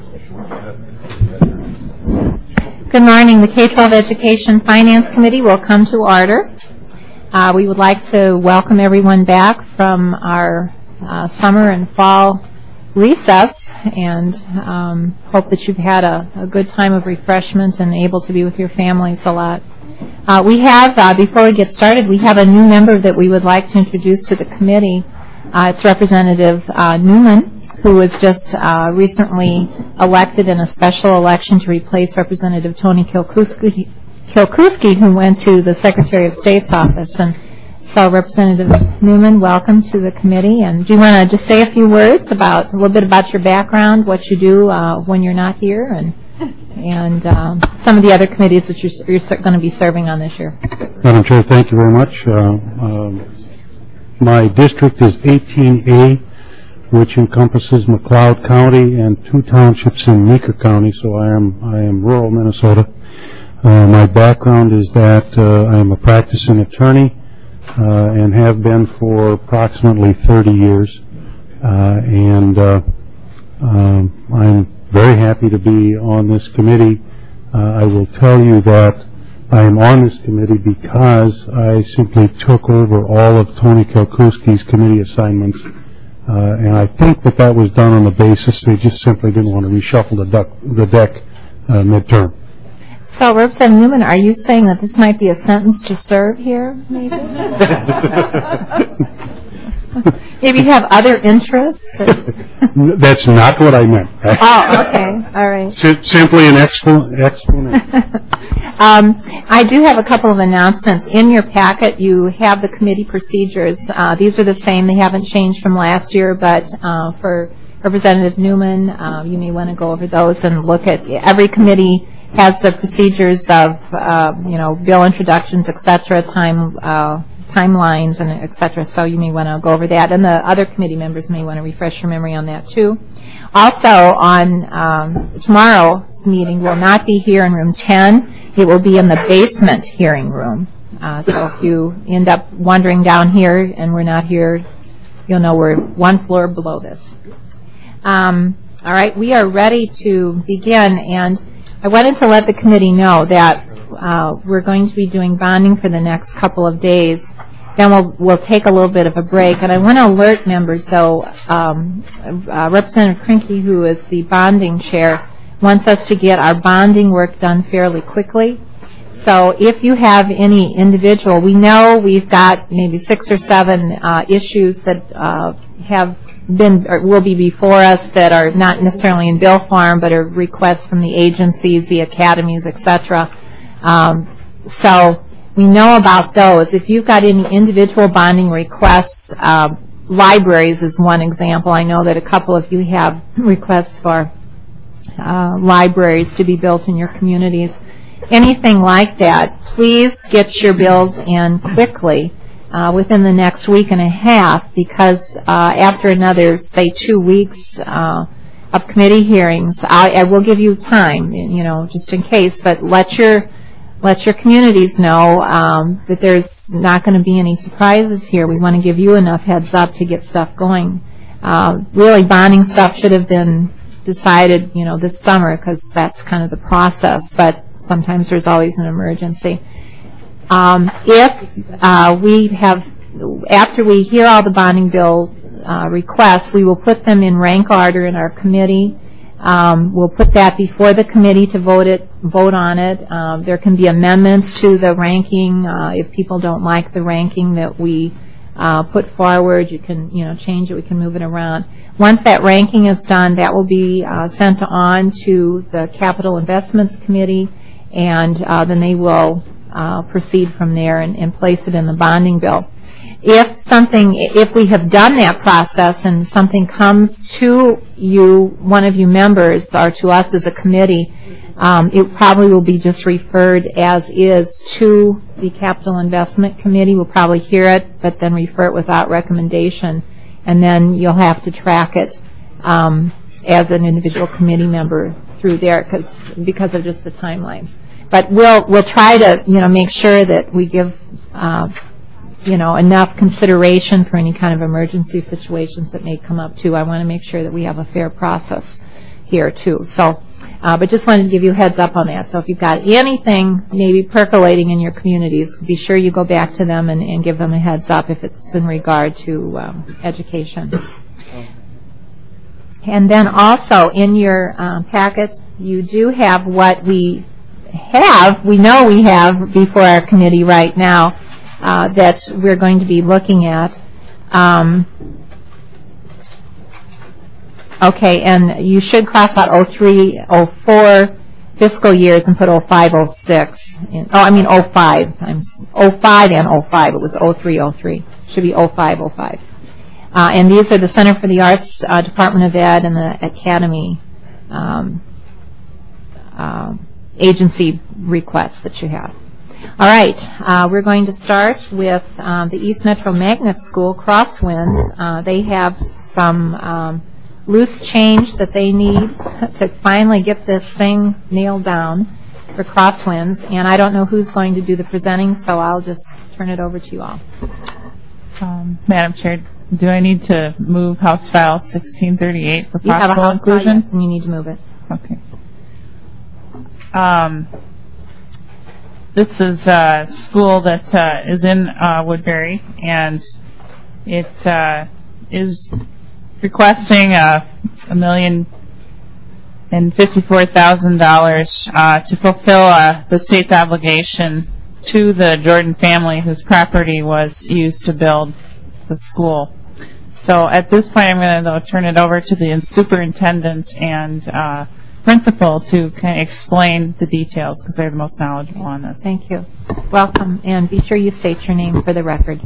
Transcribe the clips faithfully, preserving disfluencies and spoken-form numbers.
Good morning. The K twelve Education Finance Committee will come to order. Uh, we would like to welcome everyone back from our uh, summer and fall recess, and um, hope that you've had a, a good time of refreshment and able to be with your families a lot. Uh, we have, uh, before we get started, we have a new member that we would like to introduce to the committee. Uh, it's Representative uh, Newman, who was just uh, recently elected in a special election to replace Representative Tony Kilkuski, Kilkuski, who went to the Secretary of State's office. And so, Representative Newman, welcome to the committee. And do you want to just say a few words about a little bit about your background, what you do uh, when you're not here, and and um, some of the other committees that you're, you're going to be serving on this year? Madam Chair, thank you very much. Uh, um, my district is eighteen A, which encompasses McLeod County and two townships in Meeker County. So I am I am rural Minnesota. Uh, my background is that uh, I am a practicing attorney. Uh, and have been for approximately thirty years. Uh, and uh, um, I'm very happy to be on this committee. Uh, I will tell you that I am on this committee because I simply took over all of Tony Kilkuski's committee assignments. Uh, and I think that that was done on the basis they just simply didn't want to reshuffle the, duck, the deck uh, midterm. So, Representative Newman, are you saying that this might be a sentence to serve here, maybe? Maybe you have other interests? That's not what I meant. Oh, okay. All right. S- simply an explanation. um, I do have a couple of announcements. In your packet, you have the committee procedures. Uh, these are the same. They haven't changed from last year, but uh, for Representative Newman, uh, you may want to go over those and look at every committee has the procedures of, uh, you know, bill introductions, et cetera, time, uh, timelines, and et cetera. So you may want to go over that. And the other committee members may want to refresh your memory on that, too. Also, on um, tomorrow's meeting will not be here in room ten. It will be in the basement hearing room. Uh, so if you end up wandering down here and we're not here, you'll know we're one floor below this. Um, all right, we are ready to begin, and I wanted to let the committee know that uh, we're going to be doing bonding for the next couple of days. Then we'll, we'll take a little bit of a break. And I want to alert members, though, um, uh, Representative Krinke, who is the bonding chair, wants us to get our bonding work done fairly quickly. So if you have any individual, we know we've got maybe six or seven uh, issues that uh, have been or will be before us that are not necessarily in bill form, but are requests from the agencies, the academies, et cetera. Um, so we know about those. If you've got any individual bonding requests, uh, libraries is one example. I know that a couple of you have requests for uh, libraries to be built in your communities. Anything like that, please get your bills in quickly. Uh, within the next week and a half, because uh, after another, say, two weeks uh, of committee hearings, I, I will give you time, you know, just in case. But let your let your communities know um, that there's not going to be any surprises here. We want to give you enough heads up to get stuff going. Uh, really, bonding stuff should have been decided, you know, this summer, because that's kind of the process. But sometimes there's always an emergency. Um, if uh, we have, after we hear all the bonding bill uh, requests, we will put them in rank order in our committee. Um, we'll put that before the committee to vote it, vote on it. Um, there can be amendments to the ranking uh, if people don't like the ranking that we uh, put forward. You can, you know, change it. We can move it around. Once that ranking is done, that will be uh, sent on to the Capital Investments Committee, and uh, then they will Uh, proceed from there and, and place it in the bonding bill. If something, if we have done that process and something comes to you, one of you members, or to us as a committee, um, it probably will be just referred as is to the Capital Investment Committee. We'll probably hear it, but then refer it without recommendation, and then you'll have to track it um, as an individual committee member through there, because because of just the timelines. But we'll we'll try to, you know, make sure that we give, uh, you know, enough consideration for any kind of emergency situations that may come up too. I want to make sure that we have a fair process here too. So, uh, but just wanted to give you a heads up on that. So if you've got anything maybe percolating in your communities, be sure you go back to them and, and give them a heads up if it's in regard to um, education. And then also in your um, packet, you do have what we have, we know we have before our committee right now uh, that we're going to be looking at. Um, okay, and you should cross out oh three, oh four fiscal years and put oh five, oh six. In, oh, I mean oh five. I'm oh five and oh five. It was oh three, oh three. Should be oh five, oh five. Uh, and these are the Center for the Arts, uh, Department of Ed, and the Academy um, uh, agency requests that you have. All right, uh, we're going to start with um, the East Metro Magnet School, Crosswinds. Uh, they have some um, loose change that they need to finally get this thing nailed down for Crosswinds, and I don't know who's going to do the presenting, so I'll just turn it over to you all. Um, Madam Chair, do I need to move House File sixteen thirty-eight for You have a possible house file, inclusion? yes, and you need to move it. Okay. Um, this is a school that uh, is in uh, Woodbury, and it uh, is requesting a, a million and fifty-four thousand dollars uh, to fulfill uh, the state's obligation to the Jordan family whose property was used to build the school. So at this point, I'm going to turn it over to the superintendent and uh, principal to kind of explain the details because they're the most knowledgeable on this. Thank you. Welcome, and be sure you state your name for the record.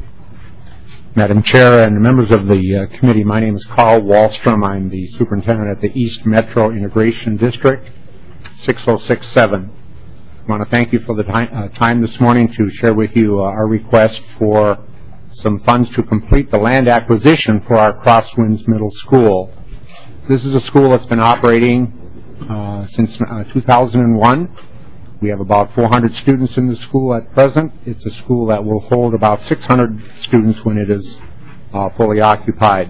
Madam Chair and members of the uh, committee, my name is Carl Wallstrom. I'm the superintendent at the East Metro Integration District, six oh six seven. I want to thank you for the time, uh, time this morning to share with you uh, our request for some funds to complete the land acquisition for our Crosswinds Middle School. This is a school that's been operating uh, since uh, two thousand one. We have about four hundred students in the school at present. It's a school that will hold about six hundred students when it is uh, fully occupied.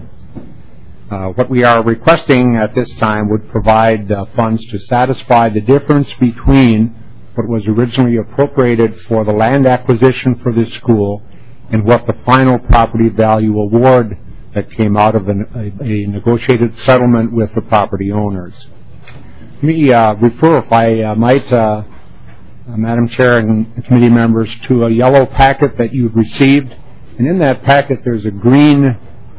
Uh, what we are requesting at this time would provide uh, funds to satisfy the difference between what was originally appropriated for the land acquisition for this school and what the final property value award that came out of an, a, a negotiated settlement with the property owners. Let me uh, refer, if I uh, might, uh, uh, Madam Chair and committee members, to a yellow packet that you've received. And in that packet, there's a green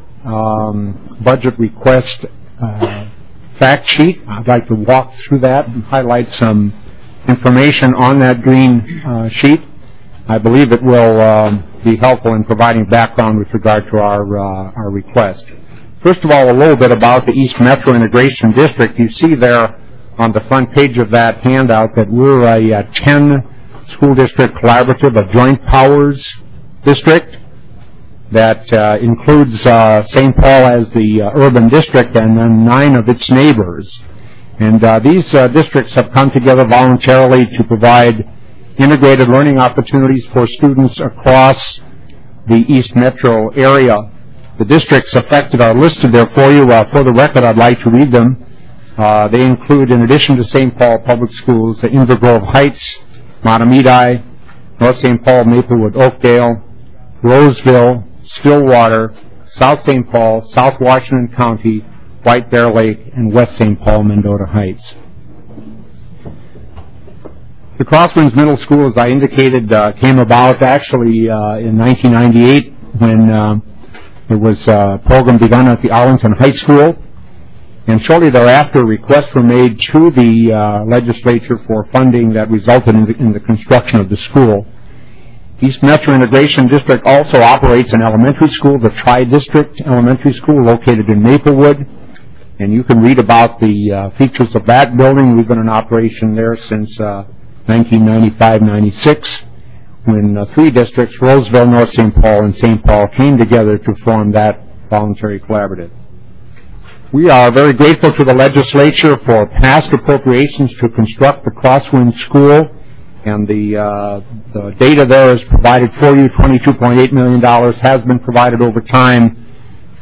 um, budget request uh, fact sheet. I'd like to walk through that and highlight some information on that green uh, sheet. I believe it will um, be helpful in providing background with regard to our uh, our request. First of all, a little bit about the East Metro Integration District. You see there on the front page of that handout that we're a, a ten school district collaborative, a joint powers district that uh, includes uh, Saint Paul as the uh, urban district and then nine of its neighbors. And uh, these uh, districts have come together voluntarily to provide integrated learning opportunities for students across the East Metro area. The districts affected are listed there for you. Uh, for the record, I'd like to read them. Uh, they include, in addition to Saint Paul Public Schools, the Inver Grove Heights, Mahtomedi, North Saint Paul, Maplewood, Oakdale, Roseville, Stillwater, South Saint Paul, South Washington County, White Bear Lake, and West Saint Paul, Mendota Heights. The Crosswinds Middle School, as I indicated, uh, came about actually uh, in nineteen ninety-eight when uh, there was a program begun at the Arlington High School. And shortly thereafter, requests were made to the uh, legislature for funding that resulted in the, in the construction of the school. East Metro Integration District also operates an elementary school, the Tri-District Elementary School, located in Maplewood. And you can read about the uh, features of that building. We've been in operation there since uh, nineteen ninety-five ninety-six, when uh, three districts, Roseville, North Saint Paul, and Saint Paul, came together to form that voluntary collaborative. We are very grateful to the legislature for past appropriations to construct the Crosswinds School, and the, uh, the data there is provided for you. twenty-two point eight million dollars has been provided over time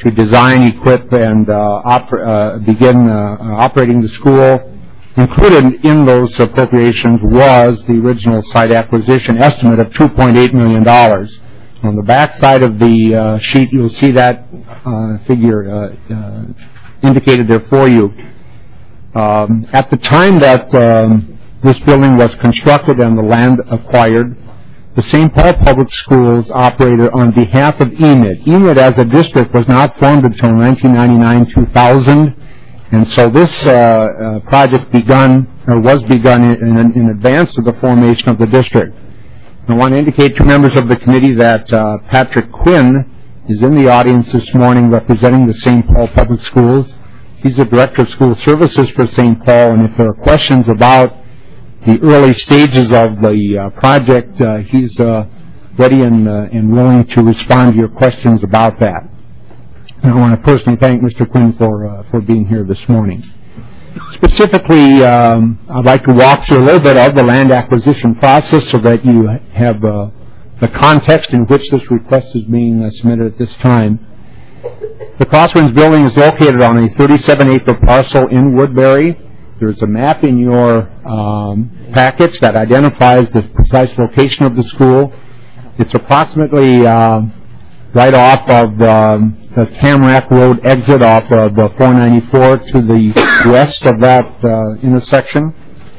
to design, equip, and uh, oper uh, begin uh, operating the school. Included in those appropriations was the original site acquisition estimate of two point eight million dollars. On the back side of the uh, sheet, you'll see that uh, figure uh, uh, indicated there for you. Um, at the time that um, this building was constructed and the land acquired, the Saint Paul Public Schools operated on behalf of E M I D. E M I D as a district was not formed until nineteen ninety-nine two thousand, and so this uh, uh, project begun, or was begun in, in, in advance of the formation of the district. I want to indicate to members of the committee that uh, Patrick Quinn is in the audience this morning representing the Saint Paul Public Schools. He's the Director of School Services for Saint Paul, and if there are questions about the early stages of the uh, project, uh, he's uh, ready and, uh, and willing to respond to your questions about that. And I want to personally thank Mister Quinn for, uh, for being here this morning. Specifically, um, I'd like to walk through a little bit of the land acquisition process so that you have uh, the context in which this request is being uh, submitted at this time. The Crosswinds building is located on a thirty-seven acre parcel in Woodbury. There's a map in your um, packets that identifies the precise location of the school. It's approximately uh, right off of um, the Tamarack Road exit off of uh, four ninety-four to the west of that uh, intersection.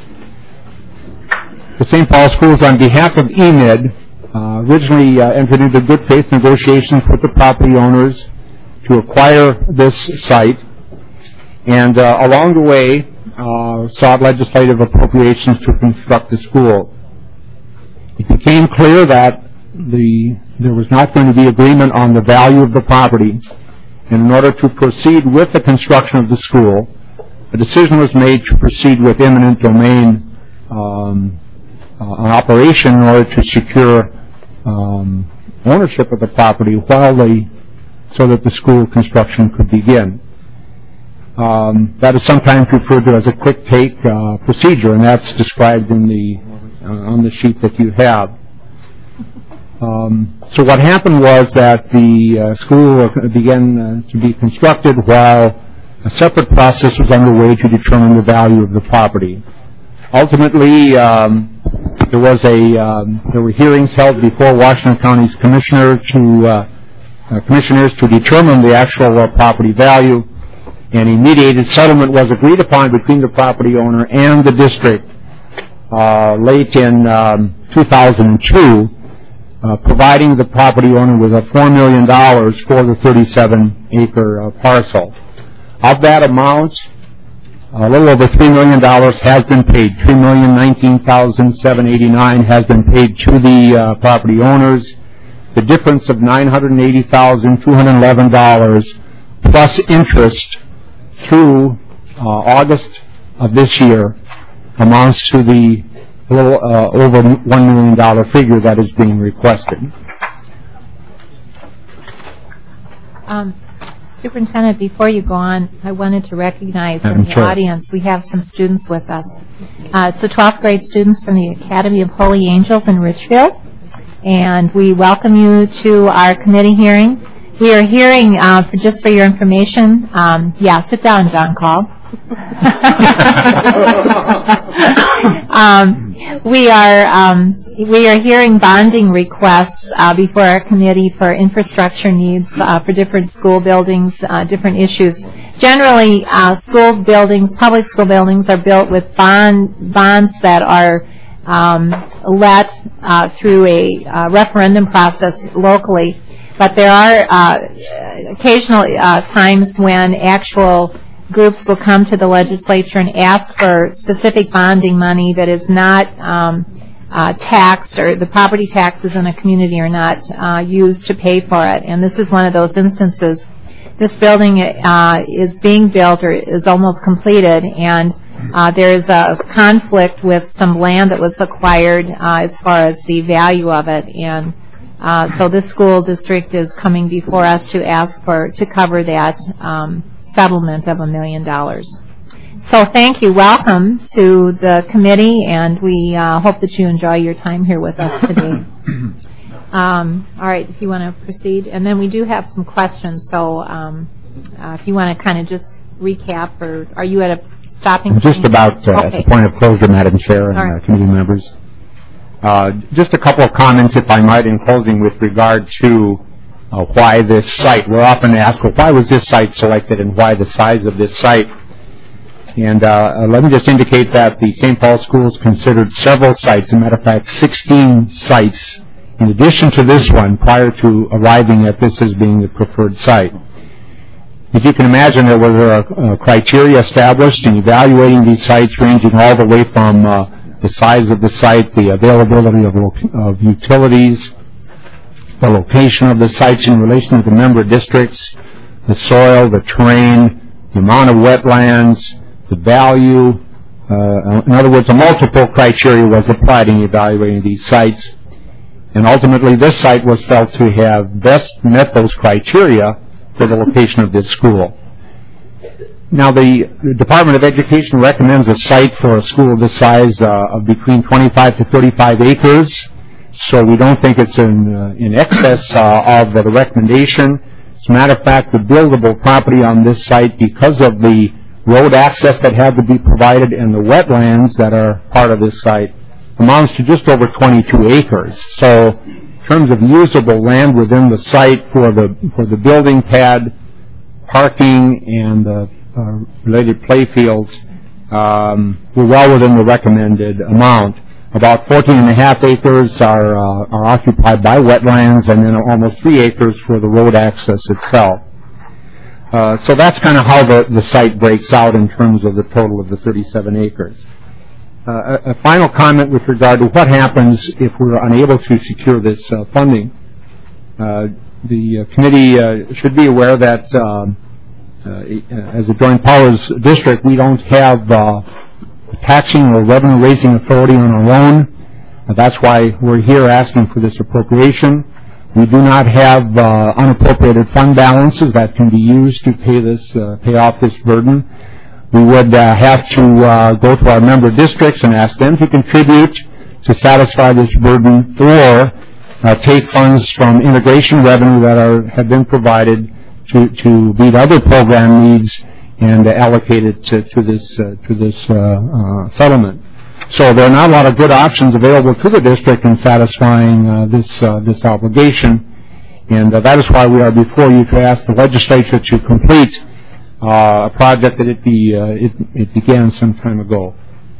The Saint Paul Schools, on behalf of E M I D, uh, originally uh, entered into good faith negotiations with the property owners to acquire this site, and uh, along the way uh, sought legislative appropriations to construct the school. It became clear that the there was not going to be agreement on the value of the property, and in order to proceed with the construction of the school, a decision was made to proceed with eminent domain um, uh, an operation in order to secure um, ownership of the property while the so that the school construction could begin. Um, that is sometimes referred to as a quick take uh, procedure, and that's described in the uh, on the sheet that you have. Um, so what happened was that the uh, school began uh, to be constructed while a separate process was underway to determine the value of the property. Ultimately, um, there was a um, there were hearings held before Washington County's commissioner to uh, uh, commissioners to determine the actual uh, property value, and a mediated settlement was agreed upon between the property owner and the district uh, late in um, two thousand two. Uh, providing the property owner with a four million dollars for the thirty-seven acre uh, parcel. Of that amount, a little over three million dollars has been paid. three million nineteen thousand seven hundred eighty-nine dollars has been paid to the uh, property owners. The difference of nine hundred eighty thousand two hundred eleven dollars plus interest through uh, August of this year amounts to the a little uh, over one million dollar figure that is being requested. Um, Superintendent, before you go on, I wanted to recognize Madam in the Chair. audience we have some students with us. Uh, it's the twelfth grade students from the Academy of Holy Angels in Richfield, and we welcome you to our committee hearing. We are hearing, uh, for, just for your information, um, yeah, sit down, John Call. um, we are um, we are hearing bonding requests uh, before our committee for infrastructure needs uh, for different school buildings, uh, different issues. Generally, uh, school buildings, public school buildings, are built with bond bonds that are um, let uh, through a uh, referendum process locally. But there are uh, occasional uh, times when actual groups will come to the legislature and ask for specific bonding money that is not um, uh, taxed, or the property taxes in a community are not uh, used to pay for it. And this is one of those instances. This building uh, is being built, or is almost completed, and uh, there is a conflict with some land that was acquired uh, as far as the value of it. And uh, so this school district is coming before us to ask for to cover that um, settlement of a million dollars. So thank you. Welcome to the committee, and we uh, hope that you enjoy your time here with us today. Um, all right, if you want to proceed. And then we do have some questions, so um, uh, if you want to kind of just recap, or are you at a stopping point? Just about uh, okay. at the point of closure, Madam Chair and right. uh, committee members. Uh, just a couple of comments, if I might, in closing with regard to uh, why this site. We're often asked, well, why was this site selected and why the size of this site? And uh, let me just indicate that the Saint Paul Schools considered several sites, as a matter of fact, sixteen sites, in addition to this one, prior to arriving at this as being the preferred site. As you can imagine, there were uh, criteria established in evaluating these sites, ranging all the way from uh, the size of the site, the availability of, of utilities, the location of the sites in relation to the member districts, the soil, the terrain, the amount of wetlands, the value. Uh, in other words, a multiple criteria was applied in evaluating these sites. And ultimately, this site was felt to have best met those criteria for the location of this school. Now, the, the Department of Education recommends a site for a school of this size uh, of between twenty-five to thirty-five acres. So we don't think it's in, uh, in excess uh, of the recommendation. As a matter of fact, the buildable property on this site, because of the road access that had to be provided and the wetlands that are part of this site, amounts to just over twenty-two acres. So in terms of usable land within the site for the for the building pad, parking, and uh, uh, related play fields, um, we're well within the recommended amount. About fourteen and a half acres are, uh, are occupied by wetlands, and then almost three acres for the road access itself. Uh, so that's kind of how the, the site breaks out in terms of the total of the thirty-seven acres. Uh, a, a final comment with regard to what happens if we're unable to secure this uh, funding. Uh, the uh, committee uh, should be aware that um, uh, as a joint powers district, we don't have uh, taxing or revenue raising authority on our own. Uh, that's why we're here asking for this appropriation. We do not have uh, unappropriated fund balances that can be used to pay this, uh, pay off this burden. We would uh, have to uh, go to our member districts and ask them to contribute to satisfy this burden, or uh, take funds from integration revenue that are have been provided to to meet other program needs and uh, allocate it to, to this uh, to this uh, uh, settlement. So there are not a lot of good options available to the district in satisfying uh, this uh, this obligation, and uh, that is why we are before you to ask the legislature to complete Uh, a project that it, be, uh, it, it began some time ago.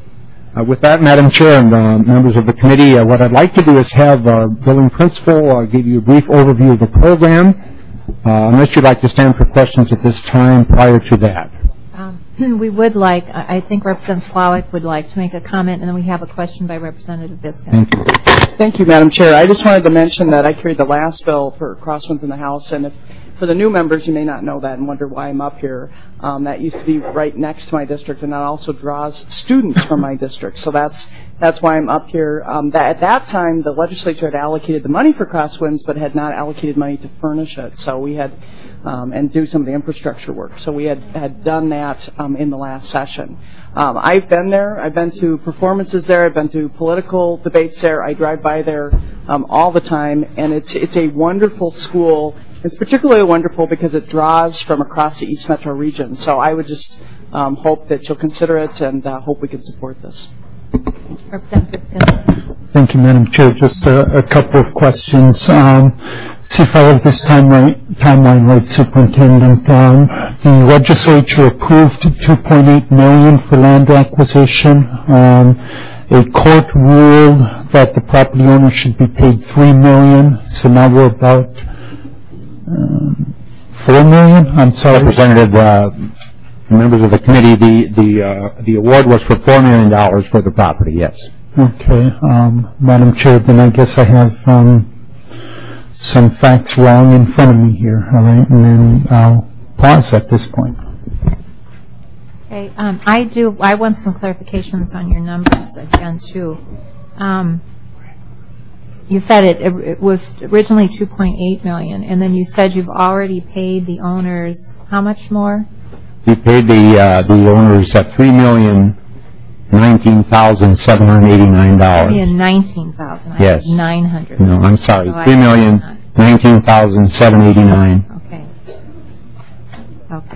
Uh, with that, Madam Chair and uh, members of the committee, uh, what I'd like to do is have our billing principal uh, give you a brief overview of the program, uh, unless you'd like to stand for questions at this time prior to that. Um, we would like, I think Representative Slawick would like to make a comment, and then we have a question by Representative Biskin. Thank you. Thank you, Madam Chair. I just wanted to mention that I carried the last bill for Crosswinds in the House, and if for the new members, you may not know that and wonder why I'm up here. Um, that used to be right next to my district, and that also draws students from my district. So that's that's why I'm up here. Um, that, at that time, the legislature had allocated the money for Crosswinds, but had not allocated money to furnish it. So we had um, and do some of the infrastructure work. So we had had done that um, in the last session. Um, I've been there. I've been to performances there. I've been to political debates there. I drive by there um, all the time, and it's it's a wonderful school. It's particularly wonderful because it draws from across the East Metro region. So I would just um, hope that you'll consider it, and uh, hope we can support this. Representative Biskin. Thank you, Madam Chair. Just a, a couple of questions. Um, see if I have this time right, timeline right, Superintendent. Um, the legislature approved two point eight million dollars for land acquisition. Um, a court ruled that the property owner should be paid three million dollars. So now we're about um, four million dollars. I'm sorry. Representative, uh, members of the committee, the the uh, the award was for four million dollars for the property. Yes. Okay, um, Madam Chair, then I guess I have um, some facts wrong in front of me here, all right, and then I'll pause at this point. Okay, um, I do, I want some clarifications on your numbers again, too. Um, you said it, it, it was originally two point eight million dollars, and then you said you've already paid the owners how much more? We paid the uh, the owners uh, three million dollars. nineteen thousand seven hundred eighty-nine dollars. Three million nineteen thousand. Yes. Nine hundred. No, I'm sorry. So I- Three million nineteen thousand seven hundred eighty-nine. Okay. Okay.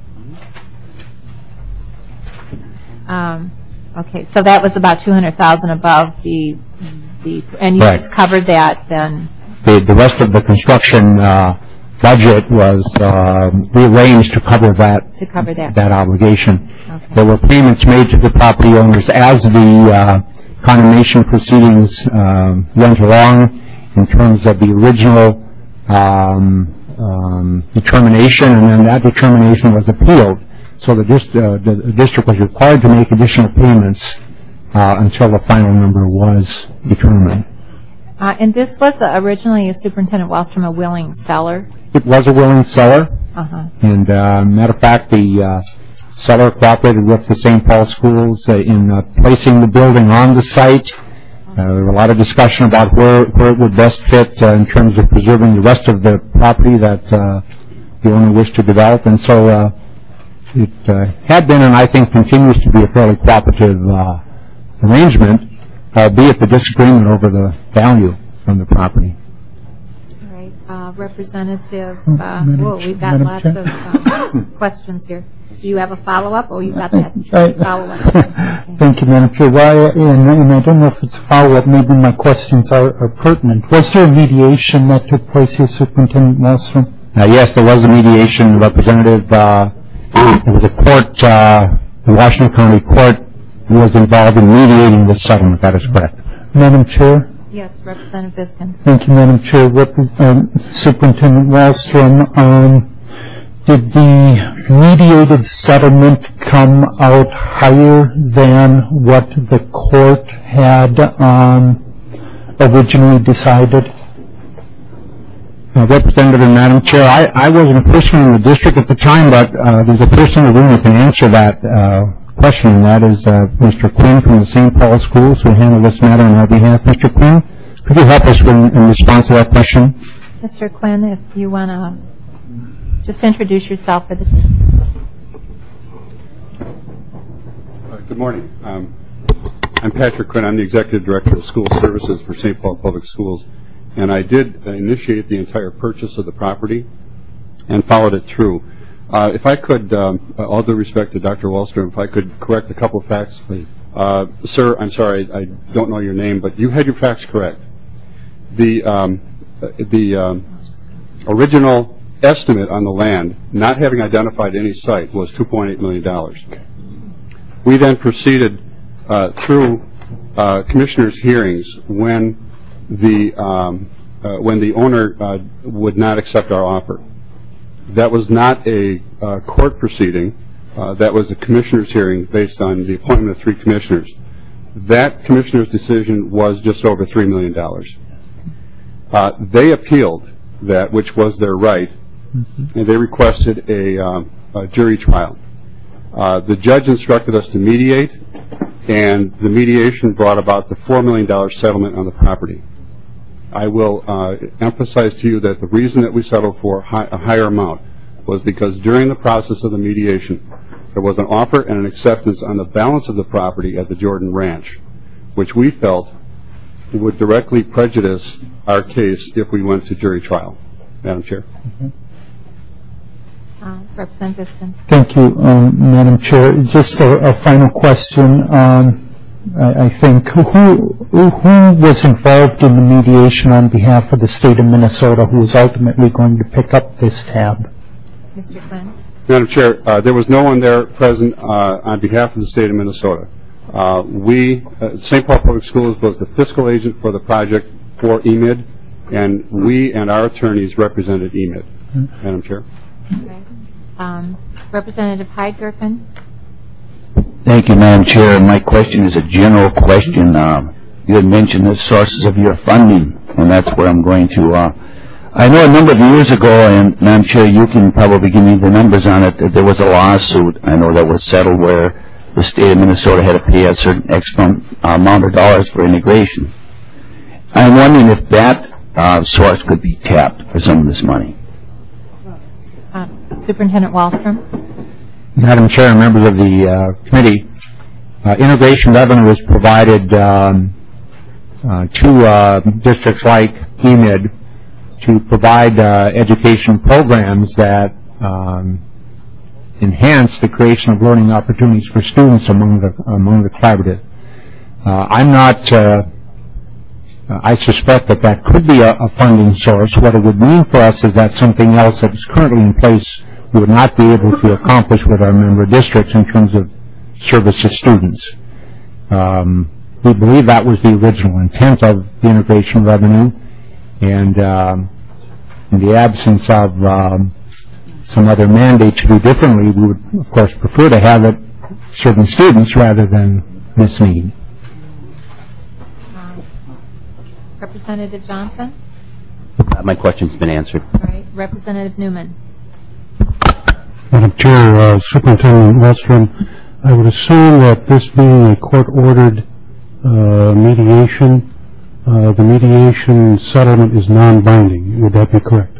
Um, okay, so that was about two hundred thousand above the, the, and you Right. just covered that then? The, the rest of the construction uh, budget was uh, rearranged to cover that To cover that. that obligation. Okay. There were payments made to the property owners as the uh, condemnation proceedings um, went along in terms of the original um, um, determination, and then that determination was appealed. So the, dist- uh, the the district was required to make additional payments uh, until the final number was determined. Uh, and this was originally, Superintendent Wallstrom, a willing seller? It was a willing seller. Uh-huh. And uh, matter of fact, the uh, seller cooperated with the Saint Paul schools uh, in uh, placing the building on the site. Uh, there was a lot of discussion about where, where it would best fit uh, in terms of preserving the rest of the property that uh, the owner wished to develop. And so uh, it uh, had been, and I think continues to be, a fairly cooperative uh, arrangement, albeit the disagreement over the value from the property. All right, uh, Representative, Oh, uh, Madam whoa, Ch- we've got Madam lots Chair. of uh, questions here. Do you have a follow-up? Oh, you got that I- follow-up. Okay. Thank you, Madam Chair. Why, and, and I don't know if it's a follow-up, maybe my questions are, are pertinent. Was there a mediation that took place here, Superintendent Wallstrom? Uh, yes, there was a mediation representative. Uh, there was a court, uh, the Washington County Court was involved in mediating this settlement. That is correct. Madam Chair? Yes, Representative Biskins. Thank you, Madam Chair. Repre- um, Superintendent Wallstrom, um, did the mediated settlement come out higher than what the court had um, originally decided? Uh, Representative and Madam Chair, I, I wasn't a person in the district at the time, but uh, there's a person in the room who can answer that uh, question, and that is uh, Mister Quinn from the Saint Paul Schools, who handled this matter on our behalf. Mister Quinn, could you help us in, in response to that question? Mister Quinn, if you want to just introduce yourself for the team. Uh, Good morning. Um, I'm Patrick Quinn. I'm the Executive Director of School Services for Saint Paul Public Schools. And I did uh, initiate the entire purchase of the property and followed it through. Uh, if I could, um, uh, all due respect to Doctor Wallstrom, if I could correct a couple of facts, please. Uh, sir, I'm sorry, I don't know your name, but you had your facts correct. The, um, uh, the um, original estimate on the land, not having identified any site, was two point eight million dollars. We then proceeded uh, through uh, commissioners' hearings when the um, uh, when the owner uh, would not accept our offer. That was not a uh, court proceeding. Uh, that was a commissioners' hearing based on the appointment of three commissioners. That commissioner's decision was just over three million dollars. Uh, they appealed that, which was their right, mm-hmm. and they requested a, um, a jury trial. Uh, the judge instructed us to mediate, and the mediation brought about the four million dollars settlement on the property. I will uh, emphasize to you that the reason that we settled for hi- a higher amount was because during the process of the mediation, there was an offer and an acceptance on the balance of the property at the Jordan Ranch, which we felt would directly prejudice our case if we went to jury trial. Madam Chair. Mm-hmm. Uh, Representative Biskins. Thank you, um, Madam Chair. Just a, a final question. Um, I, I think who who was involved in the mediation on behalf of the state of Minnesota, who was ultimately going to pick up this tab? Mister Quinn. Madam Chair, uh, there was no one there present uh, on behalf of the state of Minnesota. Uh, we, uh, Saint Paul Public Schools was the fiscal agent for the project for E M I D, and we and our attorneys represented E M I D. Mm-hmm. Madam Chair. Okay. Um, Representative Hyde-Gerken. Thank you, Madam Chair. My question is a general question. Um, you had mentioned the sources of your funding, and that's where I'm going to. Uh, I know a number of years ago, and Madam Chair, you can probably give me the numbers on it, that there was a lawsuit, I know that was settled, where the state of Minnesota had to pay a certain X amount of dollars for integration. I'm wondering if that uh, source could be tapped for some of this money. Uh, Superintendent Wallstrom. Madam Chair and members of the uh, committee, Uh, integration revenue is provided um, uh, to uh, districts like E M I D to provide uh, education programs that um, enhance the creation of learning opportunities for students among the among the collaborative. Uh, I'm not. Uh, I suspect that that could be a, a funding source. What it would mean for us is that something else that is currently in place we would not be able to accomplish with our member districts in terms of service to students. Um, we believe that was the original intent of the integration revenue, and um, in the absence of um, some other mandate to do differently, we would, of course, prefer to have it serving students rather than this need. Um, Representative Johnson? Uh, my question's been answered. All right. Representative Newman? Madam Chair, uh, Superintendent Wallstrom, I would assume that this being a court-ordered uh, mediation, uh, the mediation settlement is non-binding. Would that be correct?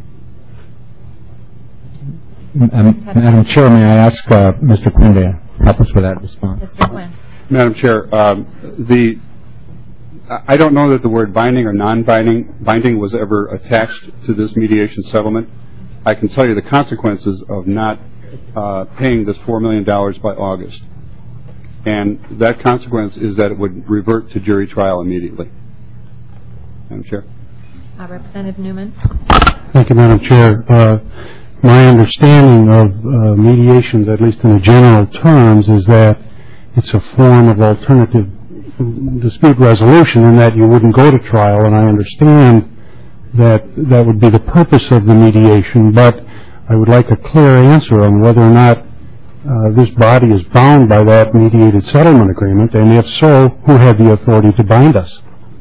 Um, Madam Chair, may I ask uh, Mister Quinn to help us with that response? Mister Quinn? Madam Chair, um, the I don't know that the word binding or non-binding binding was ever attached to this mediation settlement. I can tell you the consequences of not uh, paying this four million dollars by August. And that consequence is that it would revert to jury trial immediately. Madam Chair. Uh, Representative Newman? Thank you, Madam Chair. Uh, my understanding of uh, mediations, at least in the general terms, is that it's a form of alternative dispute resolution in that you wouldn't go to trial, and I understand that that would be the purpose of the mediation, but I would like a clear answer on whether or not uh, this body is bound by that mediated settlement agreement, and if so, who had the authority to bind us?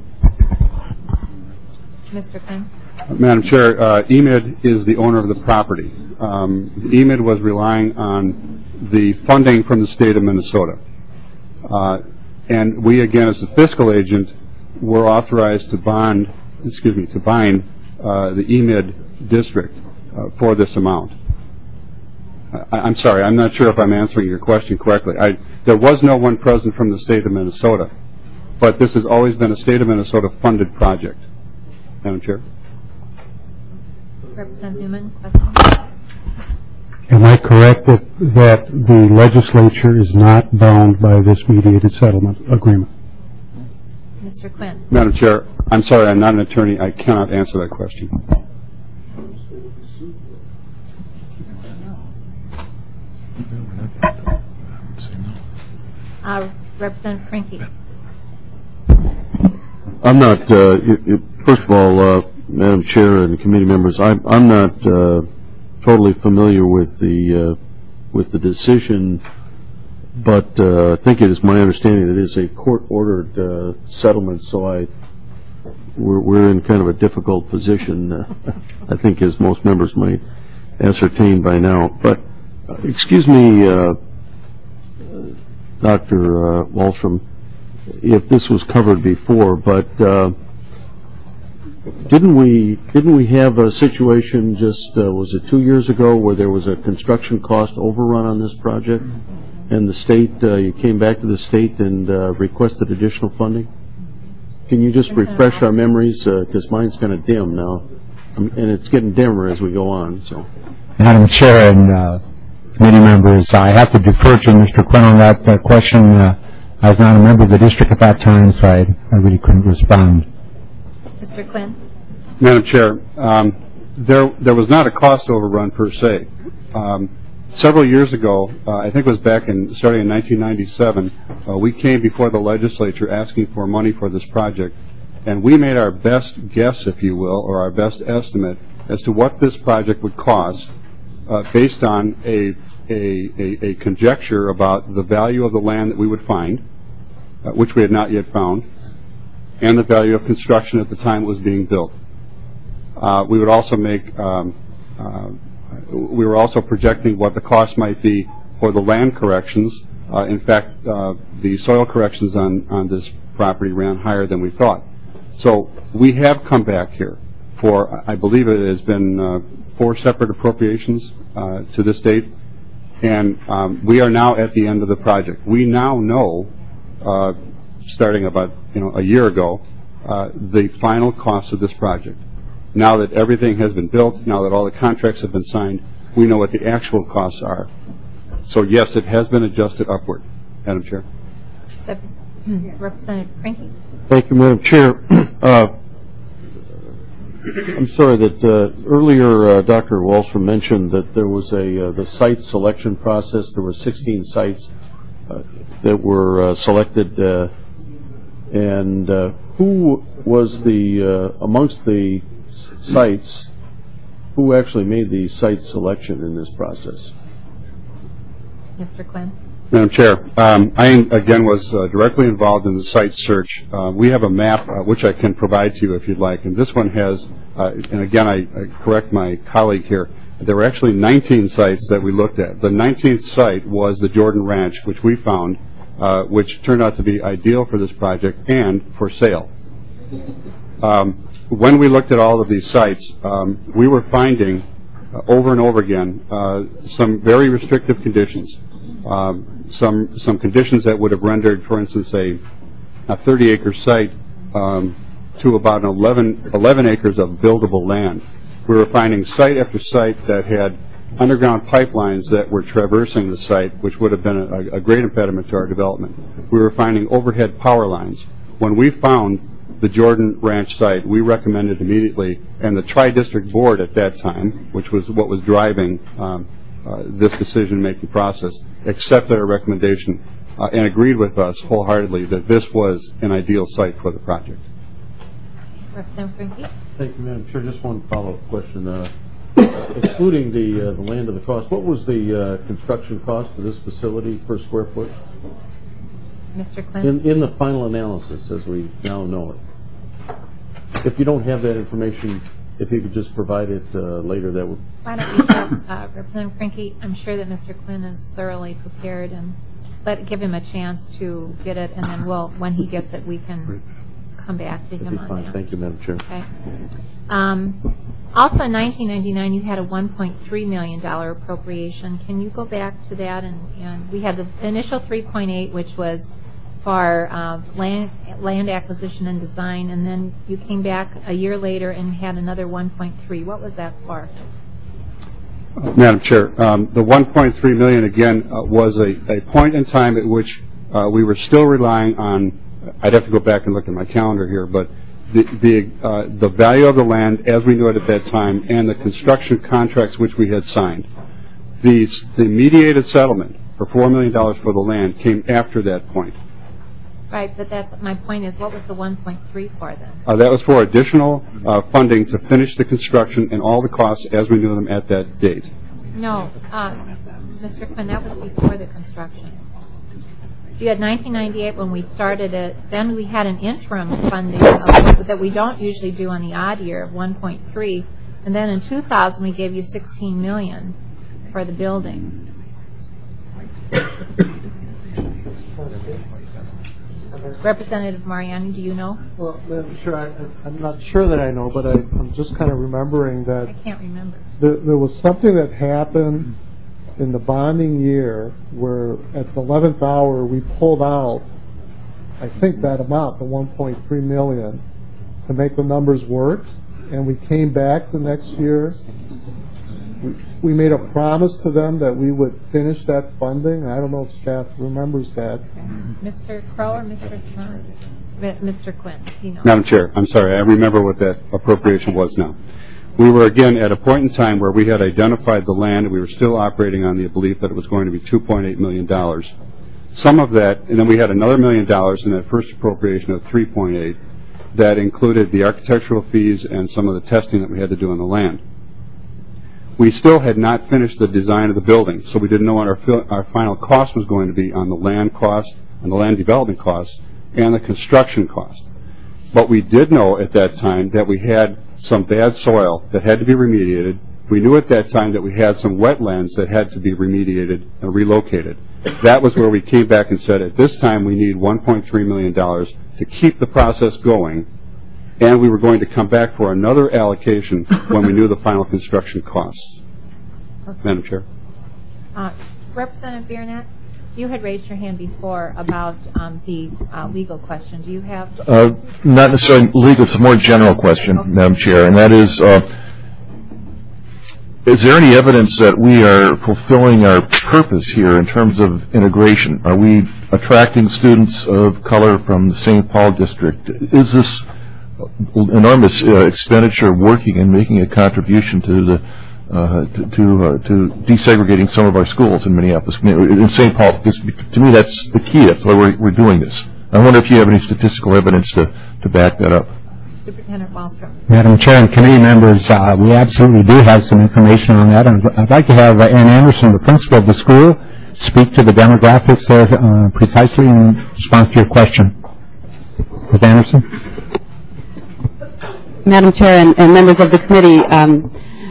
Mister Quinn? Madam Chair, uh, E M I D is the owner of the property. Um, E M I D was relying on the funding from the state of Minnesota. Uh, and we, again, as the fiscal agent, were authorized to bond, excuse me, to bind uh, the E M I D district uh, for this amount. I, I'm sorry, I'm not sure if I'm answering your question correctly. I, there was no one present from the state of Minnesota, but this has always been a state of Minnesota funded project. Madam Chair. Representative Newman, question? Am I correct that, that the legislature is not bound by this mediated settlement agreement? Mister Quinn? Madam Chair, I'm sorry, I'm not an attorney. I cannot answer that question. Uh, Representative Franke? I'm not, uh, it, it, first of all, uh, Madam Chair and committee members, I'm, I'm not uh, totally familiar with the, uh, with the decision, but uh, I think it is my understanding that it is a court-ordered uh, settlement, so I, we're, we're in kind of a difficult position, uh, I think, as most members might ascertain by now. But, uh, excuse me, uh, Doctor Uh, Wallstrom, if this was covered before, but uh, didn't we didn't we have a situation just uh, was it two years ago where there was a construction cost overrun on this project, and the state uh, you came back to the state and uh, requested additional funding? Can you just refresh our memories, because uh, mine's kind of dim now, um, and it's getting dimmer as we go on. So, Madam Chair and uh, committee members, I have to defer to Mister Quinn on that uh, question. Uh, I was not a member of the district at that time, so I, I really couldn't respond. Mister Quinn? Madam Chair, um, there there was not a cost overrun per se. Um, several years ago, uh, I think it was back in starting in nineteen ninety-seven, uh, we came before the legislature asking for money for this project, and we made our best guess, if you will, or our best estimate as to what this project would cost, uh, based on a, a a a conjecture about the value of the land that we would find, uh, which we had not yet found, and the value of construction at the time it was being built. Uh, we would also make, um, uh, we were also projecting what the cost might be for the land corrections. Uh, in fact, uh, the soil corrections on, on this property ran higher than we thought. So we have come back here for, I believe it has been uh, four separate appropriations uh, to this date, and um, we are now at the end of the project. We now know uh, starting about you know a year ago, uh, the final cost of this project. Now that everything has been built, now that all the contracts have been signed, we know what the actual costs are. So yes, it has been adjusted upward, Madam Chair. Representative Frankie. Thank you, Madam Chair. Uh, I'm sorry that uh, earlier uh, Doctor Wallstrom mentioned that there was a uh, the site selection process. There were sixteen sites uh, that were uh, selected, uh, and uh, who was the uh, amongst the sites? Who actually made the site selection in this process? Mister Quinn. Madam Chair, um, I again was uh, directly involved in the site search. Uh, we have a map uh, which I can provide to you if you'd like, and this one has, uh, and again I, I correct my colleague here, there were actually nineteen sites that we looked at. The nineteenth site was the Jordan Ranch, which we found, uh, which turned out to be ideal for this project and for sale. Um, when we looked at all of these sites, um, we were finding uh, over and over again uh, some very restrictive conditions. Um, some some conditions that would have rendered, for instance, a, a thirty acre site um, to about an eleven, eleven acres of buildable land. We were finding site after site that had underground pipelines that were traversing the site, which would have been a, a great impediment to our development. We were finding overhead power lines. When we found the Jordan Ranch site, we recommended immediately, and the Tri-District Board at that time, which was what was driving um, uh, this decision-making process, accepted our recommendation uh, and agreed with us wholeheartedly that this was an ideal site for the project. Representative Frankie. Thank you, Madam Chair. Just one follow-up question. Uh, excluding the uh, the land of the cost, what was the uh, construction cost for this facility per square foot? Mister Quinn. In, in the final analysis, as we now know it. If you don't have that information, if you could just provide it uh, later, that would. Why don't we just, uh, Representative Frankie, I'm sure that Mister Quinn is thoroughly prepared, and let give him a chance to get it, and then we'll, when he gets it, we can come back to him on Fine. that. Thank you, Madam Chair. Okay. Um, also, in nineteen ninety-nine, you had a one point three million dollars appropriation. Can you go back to that? And, and we had the initial three point eight, which was for uh, land, land acquisition and design, and then you came back a year later and had another one point three. What was that for? Madam Chair, um, the one point three million dollars again uh, was a, a point in time at which uh, we were still relying on. I'd have to go back and look at my calendar here, but the the, uh, the value of the land as we knew it at that time and the construction contracts which we had signed. The, the mediated settlement for four million dollars for the land came after that point. Right, but that's my point is, what was the one point three for then? Uh, that was for additional uh, funding to finish the construction and all the costs as we knew them at that date. No, uh, Mister Quinn, that was before the construction. You had nineteen ninety-eight when we started it. Then we had an interim funding of, that we don't usually do on the odd year of one point three, and then in two thousand we gave you sixteen million dollars for the building. Representative Mariani, do you know? Well, Madam Chair, I, I'm not sure that I know, but I, I'm just kind of remembering that I can't remember. There, there was something that happened in the bonding year where at the eleventh hour we pulled out, I think that amount, the one point three million, to make the numbers work, and we came back the next year. We, we made a promise to them that we would finish that funding. I don't know if staff remembers that. Okay. Mister Crow or Mister Smart? Mister Quinn, you know. Madam Chair, I'm sorry, I remember what that appropriation okay. was now. We were again at a point in time where we had identified the land and we were still operating on the belief that it was going to be two point eight million dollars. Some of that, and then we had another million dollars in that first appropriation of three point eight that included the architectural fees and some of the testing that we had to do on the land. We still had not finished the design of the building, so we didn't know what our, our final cost was going to be on the land cost, and the land development cost, and the construction cost. But we did know at that time that we had some bad soil that had to be remediated. We knew at that time that we had some wetlands that had to be remediated and relocated. That was where we came back and said, at this time we need one point three million dollars to keep the process going, and we were going to come back for another allocation when we knew the final construction costs. Okay. Madam Chair. Uh, Representative Biernack? You had raised your hand before about um, the uh, legal question. Do you have? Uh, not necessarily legal. It's a more general question, okay. Madam Chair, and that is, uh, is there any evidence that we are fulfilling our purpose here in terms of integration? Are we attracting students of color from the Saint Paul district? Is this enormous uh, expenditure working and making a contribution to the uh, to to, uh, to desegregating some of our schools in Minneapolis, in Saint Paul? Because to me, that's the key. That's why we're, we're doing this. I wonder if you have any statistical evidence to, to back that up. Superintendent Wallstrom. Madam Chair and committee members, uh, we absolutely do have some information on that. And I'd like to have uh, Ann Anderson, the principal of the school, speak to the demographics there uh, precisely in response to your question. Miz Anderson? Madam Chair and, and members of the committee, um,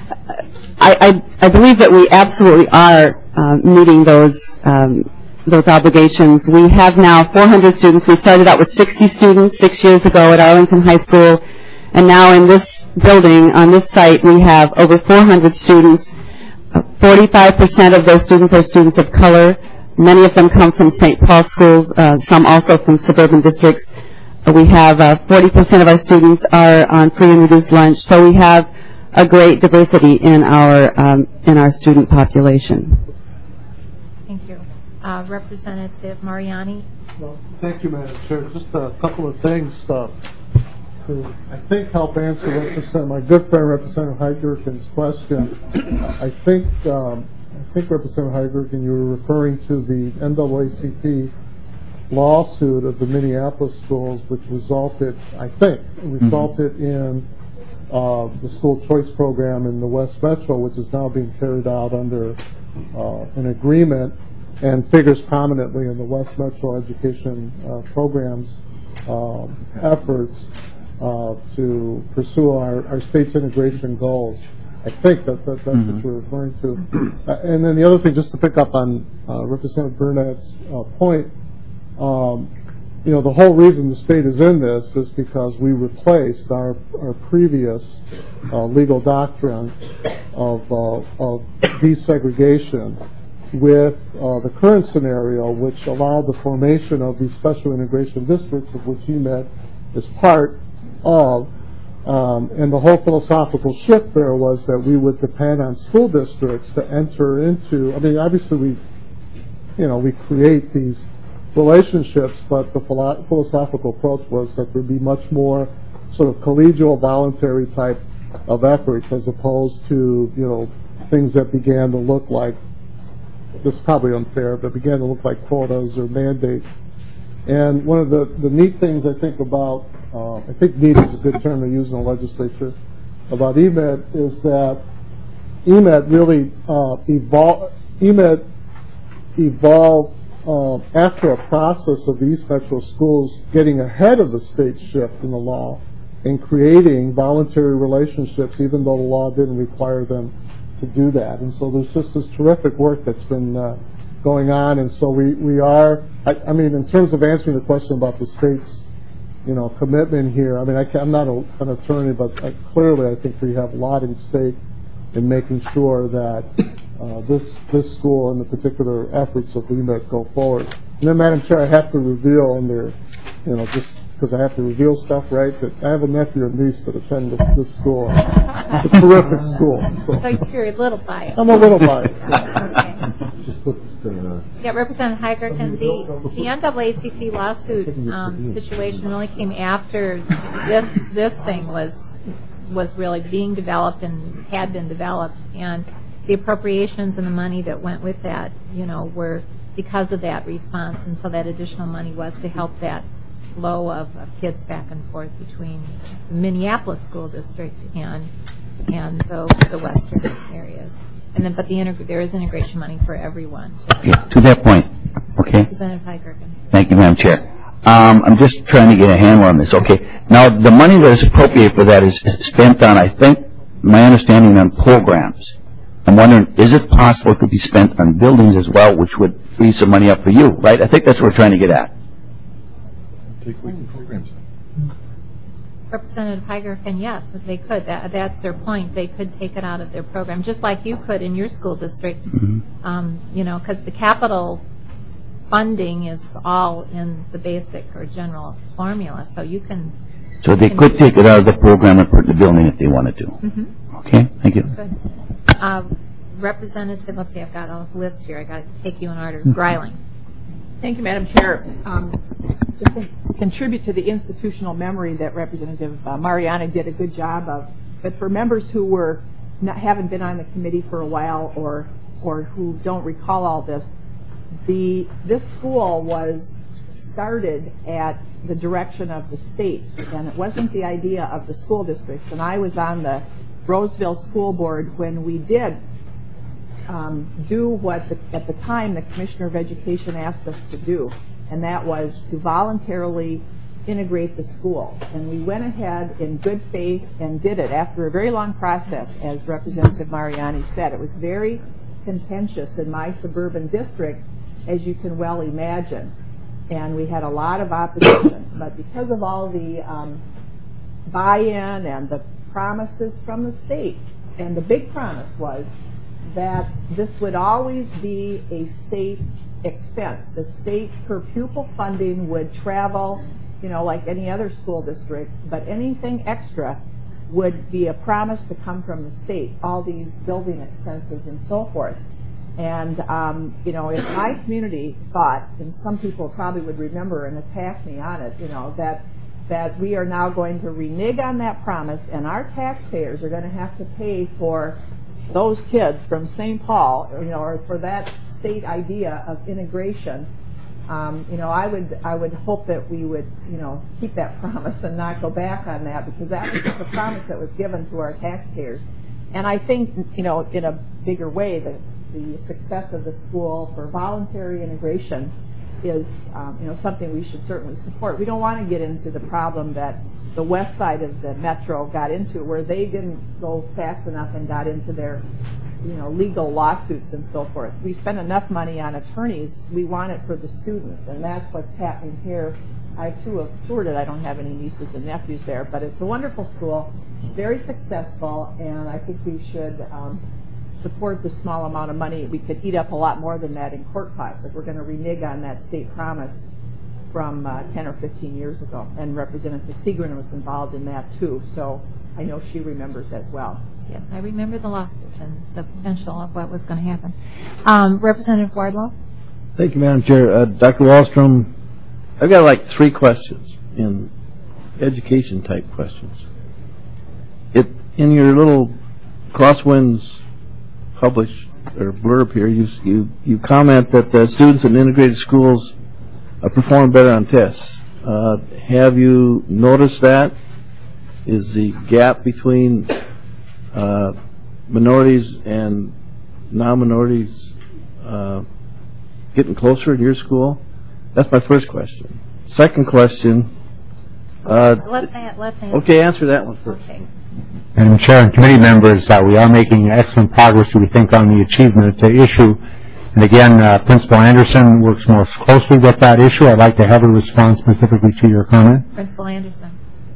I, I, I believe that we absolutely are uh, meeting those um, those obligations. We have now four hundred students. We started out with sixty students six years ago at Arlington High School, and now in this building, on this site, we have over four hundred students. forty-five percent of those students are students of color. Many of them come from Saint Paul schools, uh, some also from suburban districts. We have uh, forty percent of our students are on free and reduced lunch, so we have a great diversity in our um, in our student population. Thank you. Uh, Representative Mariani. Well, thank you, Madam Chair. Just a couple of things uh, to, I think, help answer Representative, my good friend Representative Heigerken's question. I think, um, I think Representative Heigerken, you were referring to the N double A C P lawsuit of the Minneapolis schools, which resulted, I think, resulted mm-hmm. in uh, the school choice program in the West Metro, which is now being carried out under uh, an agreement and figures prominently in the West Metro education uh, programs um, efforts uh, to pursue our, our state's integration goals. I think that, that that's mm-hmm. what you're referring to. Uh, and then the other thing, just to pick up on uh, Representative Burnett's uh, point, um, you know, the whole reason the state is in this is because we replaced our, our previous uh, legal doctrine of, uh, of desegregation with uh, the current scenario, which allowed the formation of these special integration districts, of which E M E D is part of. Um, and the whole philosophical shift there was that we would depend on school districts to enter into, I mean, obviously we, you know, we create these relationships, but the philo philosophical approach was that there'd be much more sort of collegial, voluntary type of efforts as opposed to, you know, things that began to look like, this is probably unfair, but began to look like quotas or mandates. And one of the, the neat things I think about, uh, I think neat is a good term to use in the legislature, about E M E D is that E M E D really uh, evolved, E M E D evolved uh, after a process of the East Metro schools getting ahead of the state shift in the law and creating voluntary relationships, even though the law didn't require them to do that. And so there's just this terrific work that's been uh, going on. And so we, we are, I, I mean, in terms of answering the question about the state's, you know, commitment here, I mean, I can, I'm not a, an attorney, but I, clearly I think we have a lot in stake in making sure that uh, this this school and the particular efforts of E M E D go forward. And then, Madam Chair, I have to reveal under, you know, just because I have to reveal stuff, right, that I have a nephew and niece that attend this, this school. It's a terrific school. So. So you're a little biased. I'm a little biased. Okay. Yeah, Representative Heigerken, the, the N double A C P lawsuit um, situation only came after this this thing was was really being developed and had been developed, and the appropriations and the money that went with that, you know, were because of that response, and so that additional money was to help that flow of, of kids back and forth between the Minneapolis school district and and the, the western areas. And then, but the there is integration money for everyone. Okay, to that point, okay. Representative Heigerken. Thank you, Madam Chair. Um, I'm just trying to get a handle on this. Okay, now the money that is appropriated for that is spent on, I think, my understanding, on programs. I'm wondering, is it possible it could be spent on buildings as well, which would free some money up for you, right? I think that's what we're trying to get at. Representative Heigerken, yes, they could. That, that's their point. They could take it out of their program, just like you could in your school district. Mm-hmm. um, you know, because the capital funding is all in the basic or general formula, so you can... So they can could take it out of the program and put it in the building if they wanted to. Mm-hmm. Okay, thank you. Good. Uh, Representative, let's see, I've got a list here. I got to take you in order. Greiling. Thank you, Madam Chair. Um, just to contribute to the institutional memory that Representative uh, Mariani did a good job of, but for members who were not, haven't been on the committee for a while or or who don't recall all this, the this school was started at the direction of the state, and it wasn't the idea of the school districts. And I was on the Roseville School Board when we did um, do what the, at the time the Commissioner of Education asked us to do, and that was to voluntarily integrate the schools. And we went ahead in good faith and did it after a very long process, as Representative Mariani said. It was very contentious in my suburban district, as you can well imagine. And we had a lot of opposition. But because of all the um, buy-in and the promises from the state, and the big promise was that this would always be a state expense. The state per pupil funding would travel, you know, like any other school district, but anything extra would be a promise to come from the state, all these building expenses and so forth. And, um, you know, if my community thought, and some people probably would remember and attack me on it, you know, that that we are now going to renege on that promise and our taxpayers are going to have to pay for those kids from Saint Paul, you know, or for that state idea of integration, um, you know, I would I would hope that we would, you know, keep that promise and not go back on that, because that was the promise that was given to our taxpayers. And I think, you know, in a bigger way, that the success of the school for voluntary integration is, um, you know, something we should certainly support. We don't want to get into the problem that the west side of the metro got into, where they didn't go fast enough and got into their, you know, legal lawsuits and so forth. We spend enough money on attorneys. We want it for the students, and that's what's happening here. I too have toured it. I don't have any nieces and nephews there, but it's a wonderful school, very successful, and I think we should um, support the small amount of money. We could eat up a lot more than that in court costs if we're going to renege on that state promise from uh, ten or fifteen years ago. And Representative Segrin was involved in that too, so I know she remembers as well. Yes, I remember the lawsuit and the potential of what was going to happen. Um, Representative Wardlow. Thank you, Madam Chair. Uh, Doctor Wallstrom, I've got like three questions, in education type questions. It in your little Crosswinds published or blurb here, you you, you comment that the students in integrated schools uh, perform better on tests. Uh, have you noticed that? Is the gap between uh, minorities and non-minorities uh, getting closer in your school? That's my first question. Second question. Uh, let's, an- let's answer. Okay, answer that one first. Okay. Madam Chair and committee members, uh, we are making excellent progress, we think, on the achievement uh, issue. And again, uh, Principal Anderson works more closely with that issue. I'd like to have her respond specifically to your comment. Principal Anderson.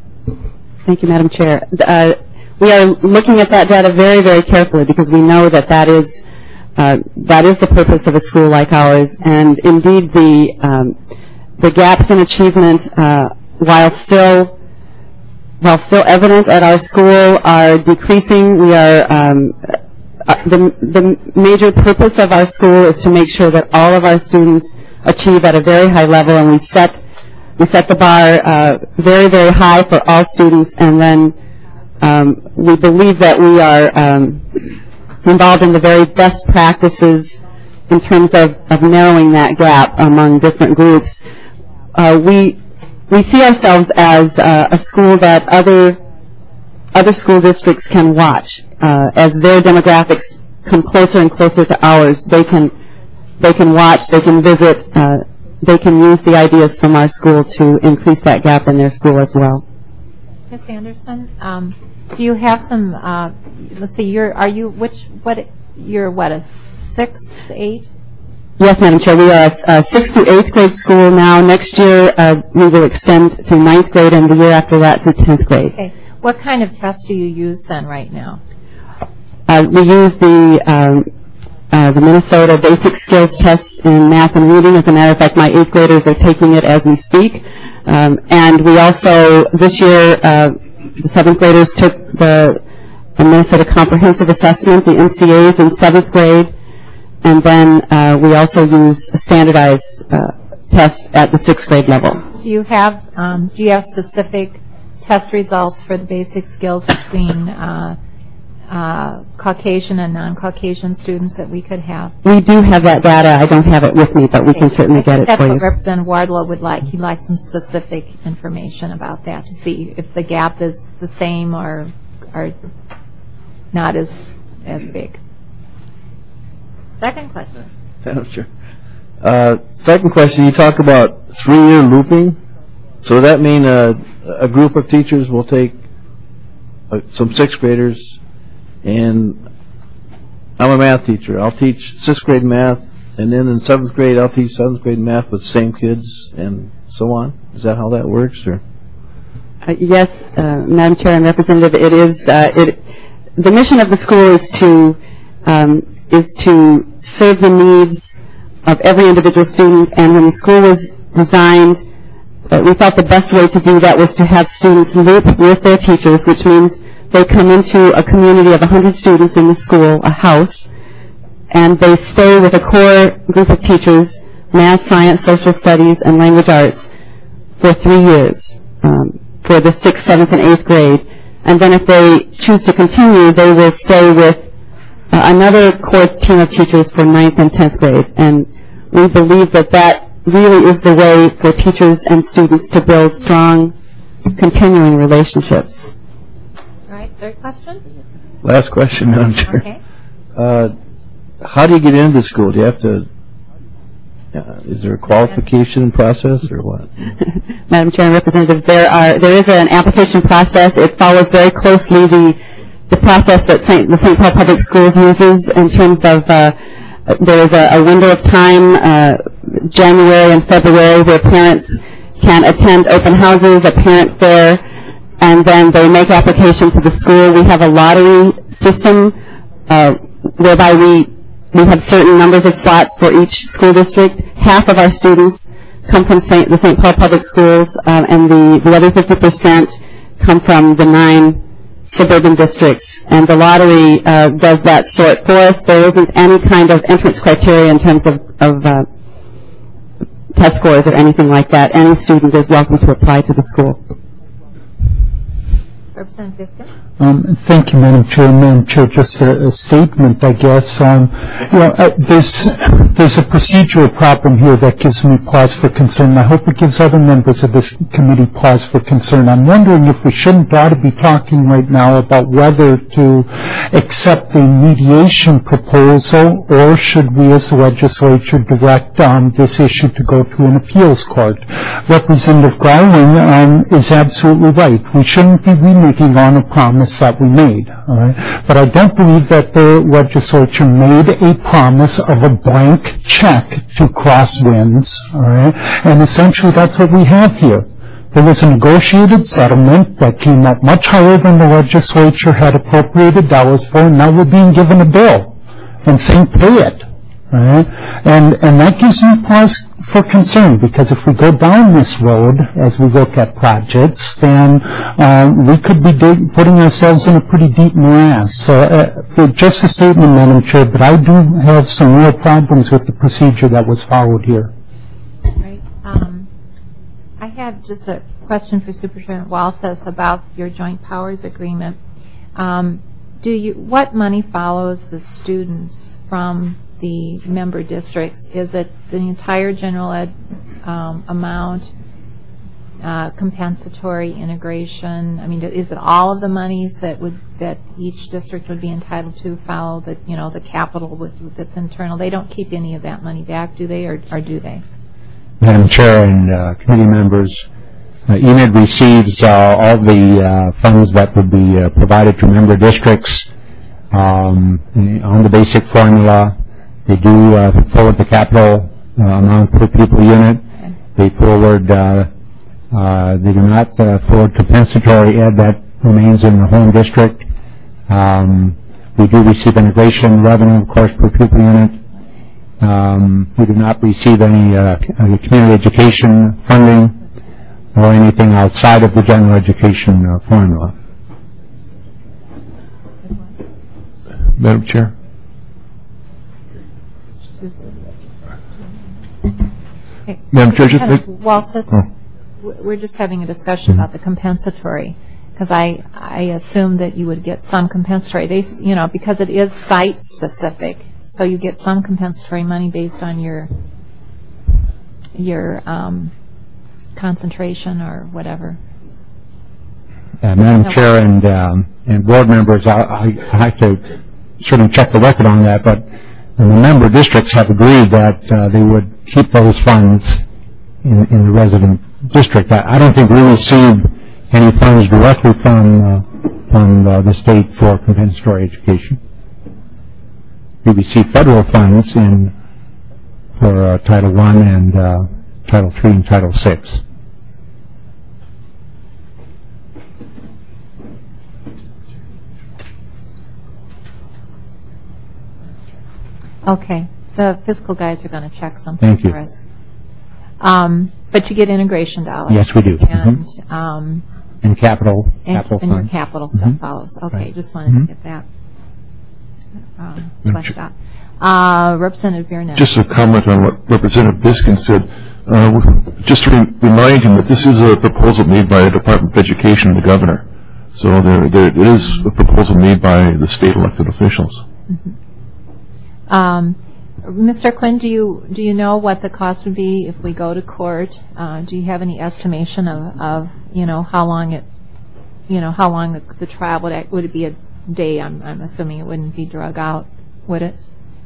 Thank you, Madam Chair. Uh, we are looking at that data very, very carefully, because we know that that is uh, that is the purpose of a school like ours. And indeed, the um, the gaps in achievement, uh, while still while still evident at our school, are decreasing. We are um, uh, the the major purpose of our school is to make sure that all of our students achieve at a very high level, and we set we set the bar uh, very, very high for all students, and then um, we believe that we are um, involved in the very best practices in terms of, of narrowing that gap among different groups. Uh, we we see ourselves as uh, a school that other other school districts can watch uh, as their demographics come closer and closer to ours. They can they can watch, they can visit, uh, they can use the ideas from our school to increase that gap in their school as well. Miz Anderson, um, do you have some? Uh, let's see. You're are you which what? You're what a six eight? Yes, Madam Chair. We are a, a sixth to eighth grade school now. Next year uh, we will extend through ninth grade, and the year after that through tenth grade. Okay. What kind of test do you use then right now? Uh, we use the um, uh, the Minnesota Basic Skills Test in math and reading. As a matter of fact, my eighth graders are taking it as we speak. Um, and we also, this year, uh, the seventh graders took the, the Minnesota Comprehensive Assessment, the M C As, in seventh grade. And then uh, we also use a standardized uh, test at the sixth grade level. Do you have um, do you have specific test results for the basic skills between uh, uh, Caucasian and non-Caucasian students that we could have? We do have that data. I don't have it with me, but we can certainly get it That's for what you. Representative Wardlow would like. He'd like some specific information about that to see if the gap is the same or or not as as big. Second question. Madam Chair. Uh, second question, you talk about three-year looping. So does that mean uh, a group of teachers will take uh, some sixth graders, and I'm a math teacher. I'll teach sixth grade math, and then in seventh grade I'll teach seventh grade math with the same kids, and so on. Is that how that works, or? Uh, yes, uh, Madam Chair and Representative, it is. Uh, it, the mission of the school is to um, is to serve the needs of every individual student, and when the school was designed, uh, we thought the best way to do that was to have students loop with their teachers, which means they come into a community of one hundred students in the school, a house, and they stay with a core group of teachers, math, science, social studies, and language arts, for three years, um, for the sixth, seventh, and eighth grade. And then if they choose to continue, they will stay with Uh, another core team of teachers for ninth and tenth grade, and we believe that that really is the way for teachers and students to build strong, continuing relationships. All right, third question? Last question, Madam Chair. Okay. Uh, how do you get into school? Do you have to, uh, is there a qualification process or what? Madam Chair and Representatives, there are there is an application process. It follows very closely the the process that Saint the Saint Paul Public Schools uses in terms of uh, there is a, a window of time, uh, January and February, where parents can attend open houses, a parent fair, and then they make application to the school. We have a lottery system uh, whereby we we have certain numbers of slots for each school district. Half of our students come from Saint the Saint Paul Public Schools, uh, and the, the other fifty percent come from the nine suburban districts, and the lottery uh, does that sort for us. There isn't any kind of entrance criteria in terms of, of uh, test scores or anything like that. Any student is welcome to apply to the school. Representative Visca? Um, thank you, Madam Chair. Madam Chair, just a, a statement, I guess. Um, you know, uh, there's, there's a procedural problem here that gives me pause for concern. I hope it gives other members of this committee pause for concern. I'm wondering if we shouldn't ought to be talking right now about whether to accept a mediation proposal, or should we as the legislature direct um, this issue to go to an appeals court. Representative Garland um, is absolutely right. We shouldn't be remaking on a promise that we made. All right? But I don't believe that the legislature made a promise of a blank check to Crosswinds. All right? And essentially that's what we have here. There was a negotiated settlement that came up much higher than the legislature had appropriated dollars for, and now we're being given a bill and saying pay it. Right? And, and that gives me pause for concern, because if we go down this road as we look at projects, then uh, we could be dig- putting ourselves in a pretty deep morass. So uh, just a statement, Madam Chair, but I do have some real problems with the procedure that was followed here. Right. Um, I have just a question for Superintendent Walseth about your joint powers agreement. Um, do you, what money follows the students from the member districts? Is it the entire general ed um, amount, uh, compensatory integration? I mean, is it all of the monies that would that each district would be entitled to follow the you know the capital with, that's internal? They don't keep any of that money back, do they, or, or do they? Madam Chair and uh, committee members, uh, E N E D receives uh, all the uh, funds that would be uh, provided to member districts um, on the basic formula. They do uh, forward the capital uh, amount per pupil unit. They forward, uh, uh, they do not uh, forward compensatory ed that remains in the home district. Um, We do receive integration revenue, of course, per pupil unit. Um, we do not receive any uh, community education funding or anything outside of the general education uh, formula. Madam Chair? Okay. Madam Chair, just... Kind of, Walsett, oh. we're just having a discussion about the compensatory, because I, I assume that you would get some compensatory. They, you know, because it is site-specific, so you get some compensatory money based on your your um, concentration or whatever. Uh, Madam Chair and um, and board members, I, I have to certainly check the record on that, but the member districts have agreed that uh, they would keep those funds in, in the resident district. I, I don't think we receive any funds directly from uh, from uh, the state for compensatory education. We receive federal funds in for uh, Title One and uh, Title Three and Title Six. Okay. The fiscal guys are going to check something Thank you. for us. Um, but you get integration dollars. Yes, we do. And, Mm-hmm. um, and capital, and, capital and your fund. capital stuff Mm-hmm. follows. Okay, Right. just wanted Mhm. to get that um, fleshed out. Uh, Representative Biernack. Just a comment on what Representative Biskin said. Uh, just to re- remind him that this is a proposal made by the Department of Education and the governor. So there, there, it is a proposal made by the state elected officials. Mm-hmm. Um, Mister Quinn, do you do you know what the cost would be if we go to court? Uh, do you have any estimation of, of you know how long it you know how long the, the trial would act, would it be a day? I'm I'm assuming it wouldn't be drug out, would it?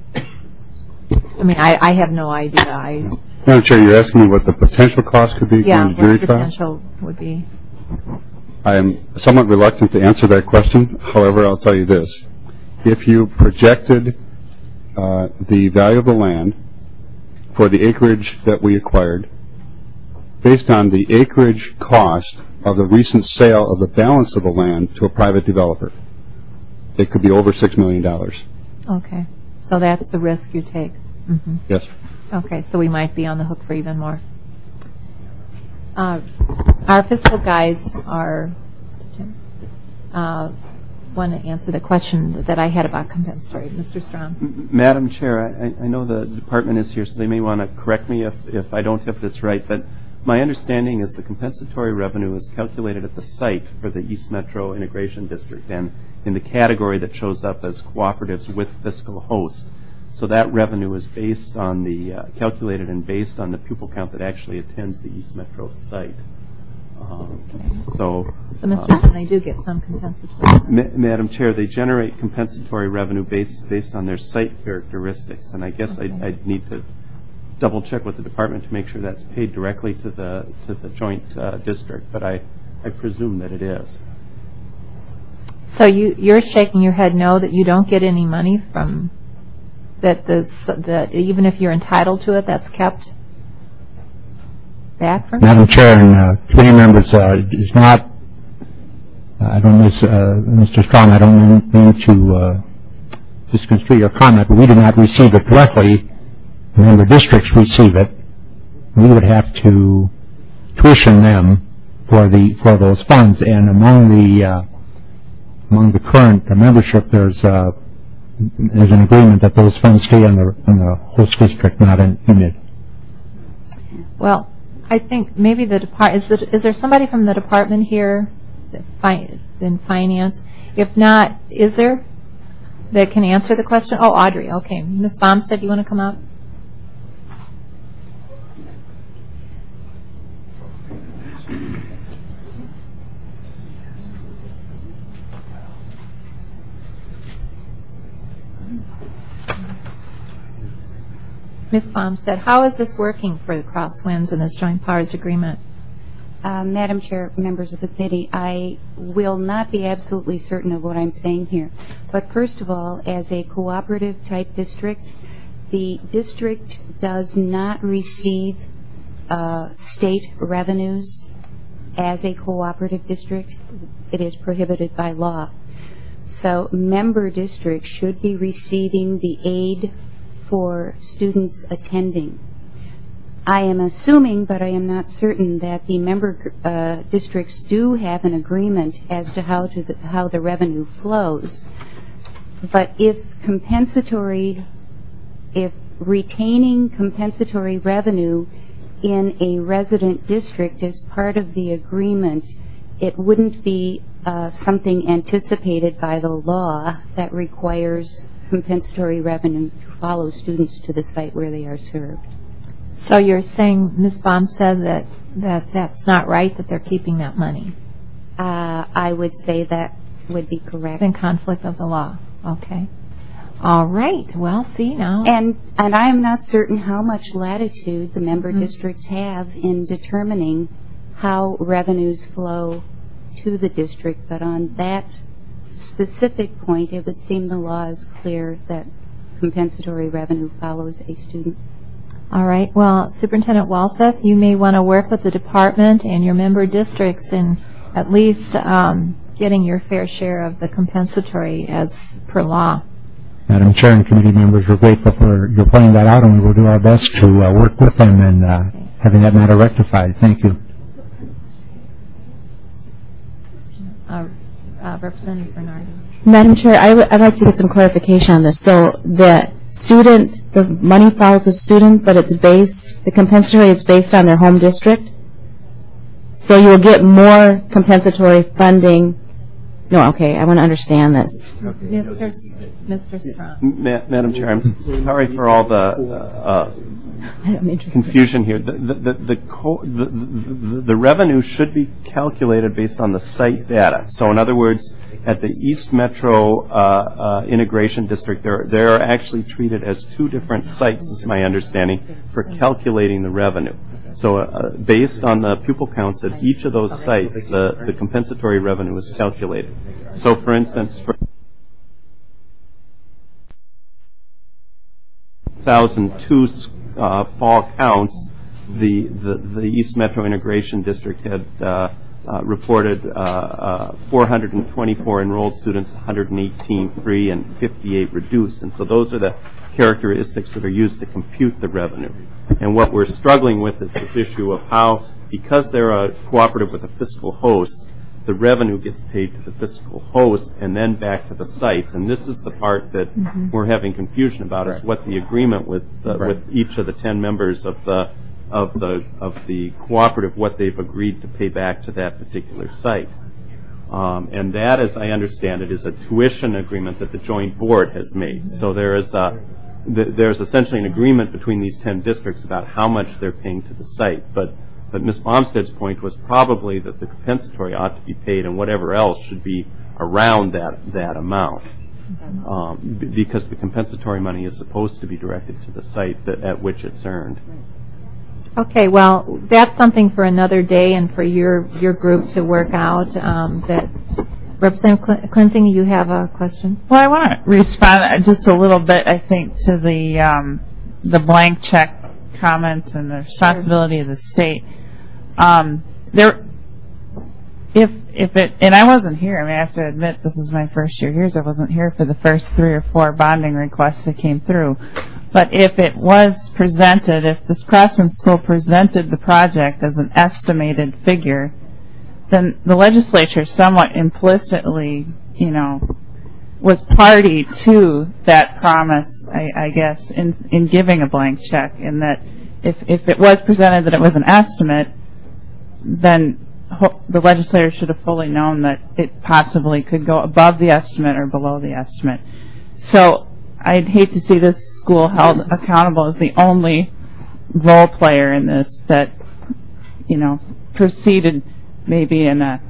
I mean, I, I have no idea. I Madam Chair, you're asking me what the potential cost could be yeah, going to what jury the trial? potential would be. I am somewhat reluctant to answer that question. However, I'll tell you this. If you projected uh, the value of the land for the acreage that we acquired, based on the acreage cost of the recent sale of the balance of the land to a private developer, it could be over six million dollars. Okay, so that's the risk you take. Mm-hmm. Yes. Okay, so we might be on the hook for even more. Uh, our fiscal guys are uh, want to answer the question that I had about compensatory. Mister Strom. Madam Chair, I, I know the department is here, so they may want to correct me if, if I don't have this right, but my understanding is the compensatory revenue is calculated at the site for the East Metro Integration District and in the category that shows up as cooperatives with fiscal host. So that revenue is based on the, uh, calculated and based on the pupil count that actually attends the East Metro site. Um, so, So, Mister uh, Quinn, they do get some compensatory. Ma Madam Chair, they generate compensatory revenue based based on their site characteristics, and I guess Okay. I'd, I'd need to double check with the department to make sure that's paid directly to the to the joint uh, district, but I I presume that it is. So you you're shaking your head no that you don't get any money from that this that even if you're entitled to it, that's kept back from you? Madam Chair and uh, committee members, uh, it's not, uh, I don't miss, uh, Mister Strong, I don't mean to uh, misconstrue your comment, but we do not receive it directly. Member districts receive it. We would have to tuition them for the for those funds, and among the uh, among the current membership, there's uh, there's an agreement that those funds stay in the in the host district, not in U M I D. Well, I think maybe the depart is the, is there somebody from the department here that fi in finance? If not, is there that can answer the question? Oh, Audrey. Okay, Miz Bomstead, you want to come up? Miz Bomstead, how is this working for the Crosswinds and this joint powers agreement? Uh, Madam Chair, members of the committee, I will not be absolutely certain of what I'm saying here. But first of all, as a cooperative type district, the district does not receive uh, state revenues as a cooperative district. It is prohibited by law. So member districts should be receiving the aid for students attending. I am assuming, but I am not certain, that the member uh, districts do have an agreement as to how to the, how the revenue flows. But if compensatory, if retaining compensatory revenue in a resident district is part of the agreement, it wouldn't be uh, something anticipated by the law that requires compensatory revenue to follow students to the site where they are served. So you're saying, Miz Bomstead, that, that that's not right, that they're keeping that money? Uh, I would say that would be correct. It's in conflict of the law. Okay. All right. Well, see now. And and I am not certain how much latitude the member Mm-hmm. districts have in determining how revenues flow to the district, but on that specific point, it would seem the law is clear that compensatory revenue follows a student. All right. Well, Superintendent Walseth, you may want to work with the department and your member districts in at least um, getting your fair share of the compensatory as per law. Madam Chair and committee members, we're grateful for your pointing that out, and we will do our best to uh, work with them in uh, having that matter rectified. Thank you. Uh, uh, Representative Bernardi. Madam Chair, I would I'd like to get some clarification on this. So the student, the money follows the student, but it's based, the compensatory is based on their home district? So you will get more compensatory funding. No, okay, I want to understand this. Mister S- Mister Strong. Ma- Madam Chair, I'm sorry for all the uh, uh, confusion here. The, the, the, the, co- the, the, the revenue should be calculated based on the site data. So in other words, at the East Metro uh, uh, Integration District, they're, they're actually treated as two different sites, is my understanding, for calculating the revenue. So uh, based on the pupil counts at each of those sites, the, the compensatory revenue is calculated. So for instance, for two thousand two uh, fall counts, the, the, the East Metro Integration District had uh, uh, reported uh, uh, four hundred twenty-four enrolled students, one hundred eighteen free, and fifty-eight reduced. And so those are the characteristics that are used to compute the revenue. And what we're struggling with is this issue of how, because they're a cooperative with a fiscal host, the revenue gets paid to the fiscal host and then back to the sites. And this is the part that Mhm. we're having confusion about, is what the agreement with the, Right. with each of the ten members of the of the of the cooperative, what they've agreed to pay back to that particular site. Um, and that, as I understand it, is a tuition agreement that the joint board has made. So there is a th- there's essentially an agreement between these ten districts about how much they're paying to the site. But but Miz Bomstead's point was probably that the compensatory ought to be paid, and whatever else should be around that that amount, um, b- because the compensatory money is supposed to be directed to the site that, at which it's earned. Okay, well, that's something for another day and for your, your group to work out. Um, that Representative Cl- Cleansing, you have a question? Well, I want to respond just a little bit, I think, to the um, the blank check comment and the responsibility of the state. Um, there, if if it, and I wasn't here. I mean, I have to admit, this is my first year here, so I wasn't here for the first three or four bonding requests that came through. But if it was presented, if this Crossman School presented the project as an estimated figure, then the legislature somewhat implicitly, you know, was party to that promise, I, I guess, in in giving a blank check, in that if, if it was presented that it was an estimate, then ho- the legislature should have fully known that it possibly could go above the estimate or below the estimate. So I'd hate to see this school held accountable as the only role player in this that, you know, proceeded maybe in a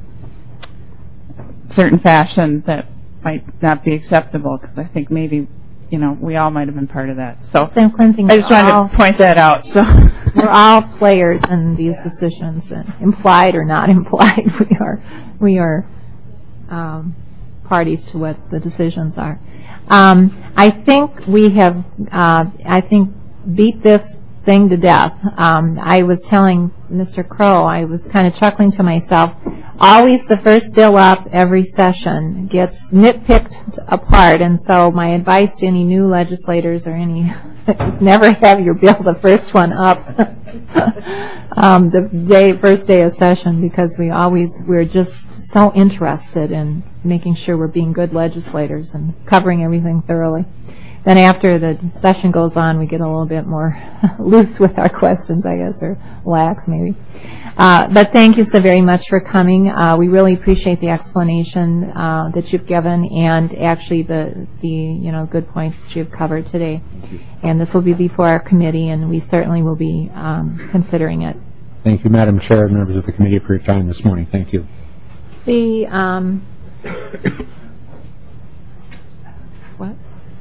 certain fashion that might not be acceptable, because I think maybe, you know, we all might have been part of that. So Sam Cleansing, I just wanted all- to point that out. So We're all players in these decisions, and implied or not implied, we are we are um, parties to what the decisions are. Um, I think we have, uh, I think, beat this thing to death. Um, I was telling Mister Crow, I was kind of chuckling to myself, always the first bill up every session gets nitpicked apart, and so my advice to any new legislators or any is never have your bill the first one up um, the day first day of session, because we always we're just so interested in making sure we're being good legislators and covering everything thoroughly. Then after the session goes on, we get a little bit more loose with our questions, I guess, or lax maybe. Uh, but thank you so very much for coming. Uh, we really appreciate the explanation uh, that you've given, and actually the the you know good points that you've covered today. And this will be before our committee, and we certainly will be um, considering it. Thank you, Madam Chair, and members of the committee, for your time this morning. Thank you. The um, what?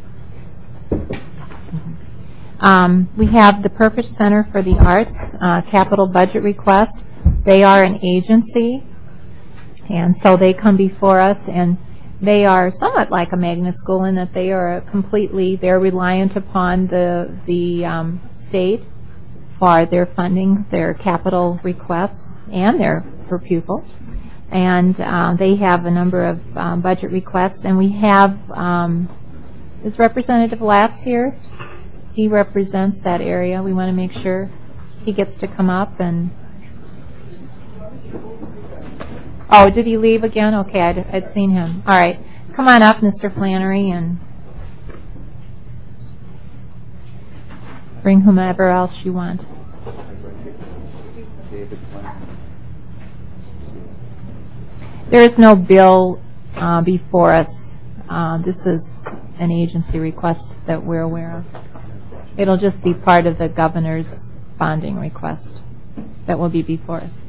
Um, we have the Purpose Center for the Arts uh, capital budget request. They are an agency, and so they come before us, and they are somewhat like a magnet school in that they are completely, they're reliant upon the, the um, state for their funding, their capital requests, and their per pupil. And uh, they have a number of um, budget requests, and we have, um, is Representative Latz here? He represents that area. We want to make sure he gets to come up and... Oh, did he leave again? Okay, I'd, I'd seen him. All right. Come on up, Mister Flannery, and bring whomever else you want. There is no bill uh, before us. Uh, this is an agency request that we're aware of. It'll just be part of the governor's bonding request that will be before us.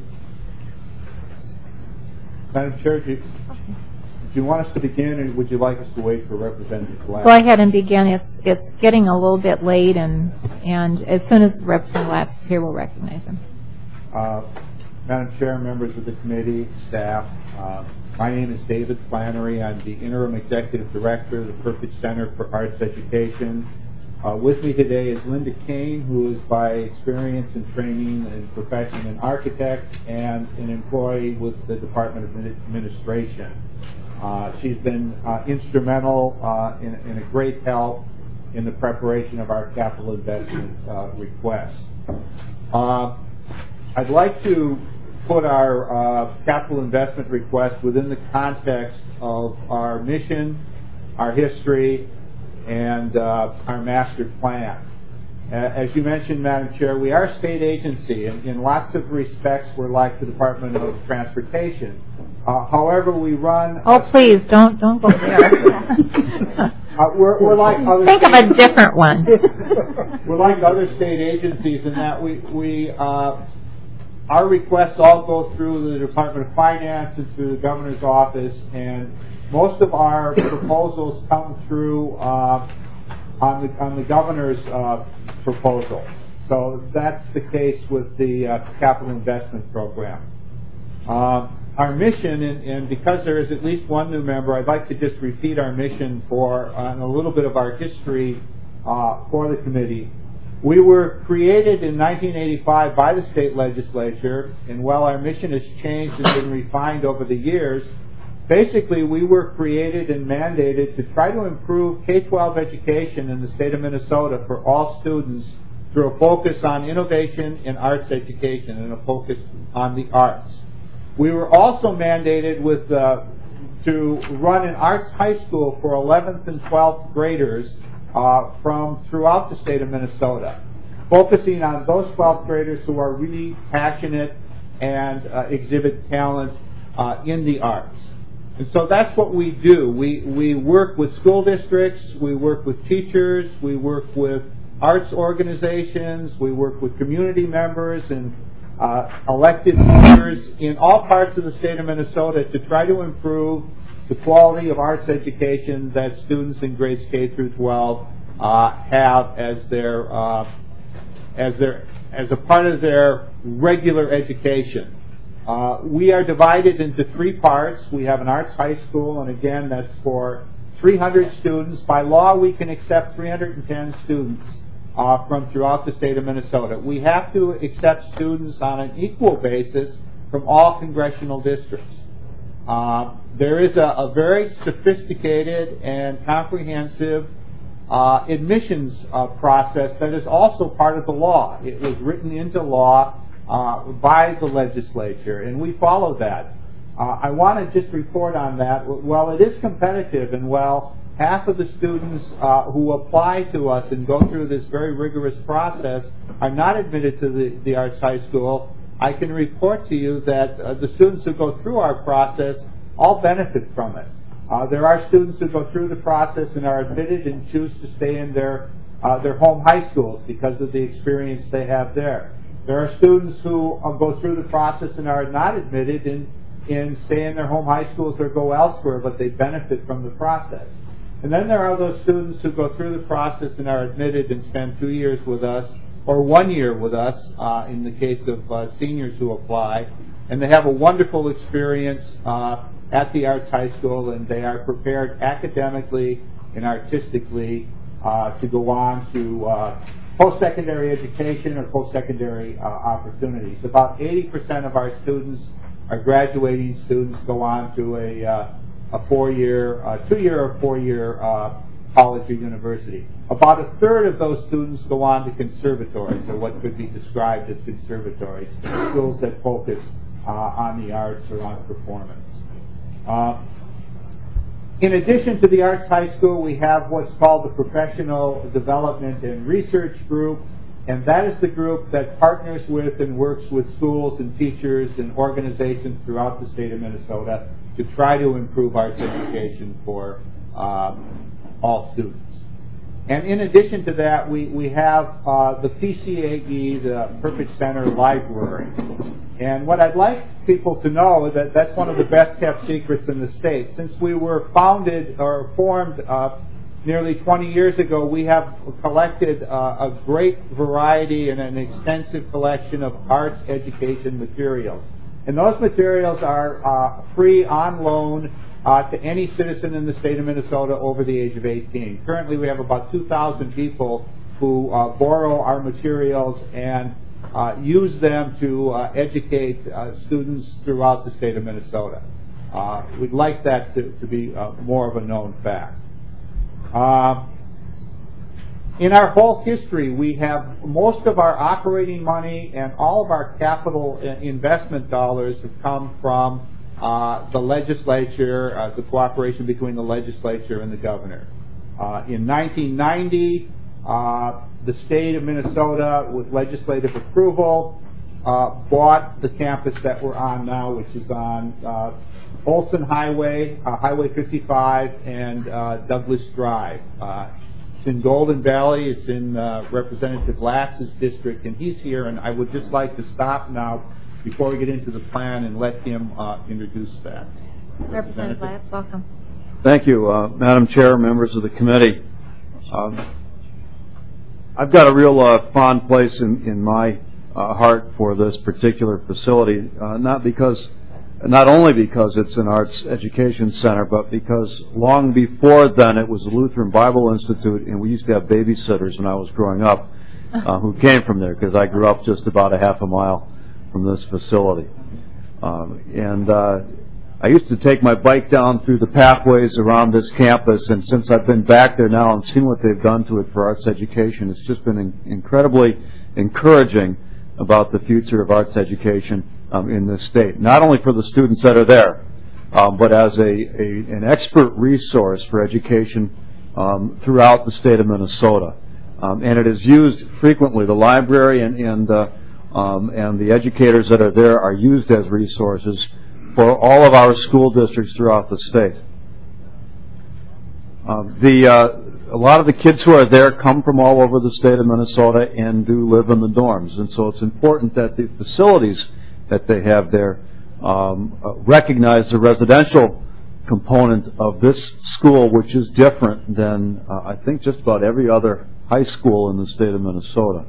Madam Chair, do you, do you want us to begin, or would you like us to wait for Representative Latz? Go ahead and begin. It's it's getting a little bit late, and and as soon as Representative Latz is here, we'll recognize him. Uh, Madam Chair, members of the committee, staff, uh, my name is David Flannery. I'm the interim executive director of the Purpose Center for Arts Education. Uh, with me today is Linda Kane, who is by experience and training and profession an architect and an employee with the Department of Administration. Uh, she's been uh, instrumental uh, in, in a great help in the preparation of our capital investment uh, request. Uh, I'd like to put our uh, capital investment request within the context of our mission, our history, and uh, our master plan. Uh, as you mentioned, Madam Chair, we are a state agency, and in lots of respects we're like the Department of Transportation. Uh, however, we run... Oh, please, don't don't go there. uh, we're, we're like other Think of a different one. We're like other state agencies in that we, we uh, our requests all go through the Department of Finance and through the governor's office, and most of our proposals come through uh, on the on the governor's uh, proposal. So that's the case with the uh, capital investment program. Uh, our mission, and, and because there is at least one new member, I'd like to just repeat our mission for uh, and a little bit of our history uh, for the committee. We were created in nineteen eighty-five by the state legislature, and while our mission has changed and been refined over the years, basically, we were created and mandated to try to improve K twelve education in the state of Minnesota for all students through a focus on innovation in arts education and a focus on the arts. We were also mandated with uh, to run an arts high school for eleventh and twelfth graders uh, from throughout the state of Minnesota, focusing on those twelfth graders who are really passionate and uh, exhibit talent uh, in the arts. And so that's what we do. We, we work with school districts, we work with teachers, we work with arts organizations, we work with community members and uh, elected leaders in all parts of the state of Minnesota to try to improve the quality of arts education that students in grades K through twelve uh, have as their uh, as their as a part of their regular education. Uh, we are divided into three parts. We have an arts high school, and again, that's for three hundred students. By law, we can accept three hundred ten students uh, from throughout the state of Minnesota. We have to accept students on an equal basis from all congressional districts. Uh, there is a, a very sophisticated and comprehensive uh, admissions uh, process that is also part of the law. It was written into law uh, by the legislature, and we follow that. Uh, I want to just report on that. While it is competitive, and while half of the students uh, who apply to us and go through this very rigorous process are not admitted to the, the Arts High School, I can report to you that uh, the students who go through our process all benefit from it. Uh, there are students who go through the process and are admitted and choose to stay in their, uh, their home high schools because of the experience they have there. There are students who uh, go through the process and are not admitted and, and stay in their home high schools or go elsewhere, but they benefit from the process. And then there are those students who go through the process and are admitted and spend two years with us, or one year with us, uh, in the case of uh, seniors who apply, and they have a wonderful experience uh, at the Arts High School, and they are prepared academically and artistically uh, to go on to uh, post-secondary education or post-secondary uh, opportunities. About eighty percent of our students, our graduating students, go on to a, uh, a four-year, uh, two-year or four-year uh, college or university. About a third of those students go on to conservatories, or what could be described as conservatories, schools that focus uh, on the arts or on performance. Uh, in addition to the Arts High School, we have what's called the Professional Development and Research Group, and that is the group that partners with and works with schools and teachers and organizations throughout the state of Minnesota to try to improve arts education for um, all students. And in addition to that, we, we have uh, the P C A E, the Perfect Center Library. And what I'd like people to know is that that's one of the best kept secrets in the state. Since we were founded or formed uh, nearly twenty years ago, we have collected uh, a great variety and an extensive collection of arts education materials. And those materials are uh, free on loan uh, to any citizen in the state of Minnesota over the age of eighteen. Currently, we have about two thousand people who uh, borrow our materials and uh, use them to uh, educate uh, students throughout the state of Minnesota. Uh, we'd like that to, to be uh, more of a known fact. Uh, in our whole history, we have most of our operating money and all of our capital investment dollars have come from uh, the legislature, uh, the cooperation between the legislature and the governor. Uh, in nineteen ninety, uh, the state of Minnesota, with legislative approval, uh, bought the campus that we're on now, which is on uh, Olson Highway, uh, Highway fifty-five, and uh, Douglas Drive. Uh, it's in Golden Valley. It's in uh, Representative Latz's district, and he's here. And I would just like to stop now before we get into the plan and let him uh, introduce that. Representative Latz, welcome. Thank you, uh, Madam Chair, members of the committee. Um, I've got a real uh, fond place in, in my uh, heart for this particular facility, uh, not because not only because it's an arts education center, but because long before then it was the Lutheran Bible Institute, and we used to have babysitters when I was growing up uh, who came from there, because I grew up just about a half a mile from this facility. Um, and uh, I used to take my bike down through the pathways around this campus, and since I've been back there now and seen what they've done to it for arts education, it's just been in incredibly encouraging about the future of arts education Um, in this state, not only for the students that are there, um, but as a, a an expert resource for education um, throughout the state of Minnesota. Um, and it is used frequently. The library and and, uh, um, and the educators that are there are used as resources for all of our school districts throughout the state. Um, the uh, a lot of the kids who are there come from all over the state of Minnesota and do live in the dorms, and so it's important that the facilities that they have there um, uh, recognize the residential component of this school, which is different than uh, I think just about every other high school in the state of Minnesota.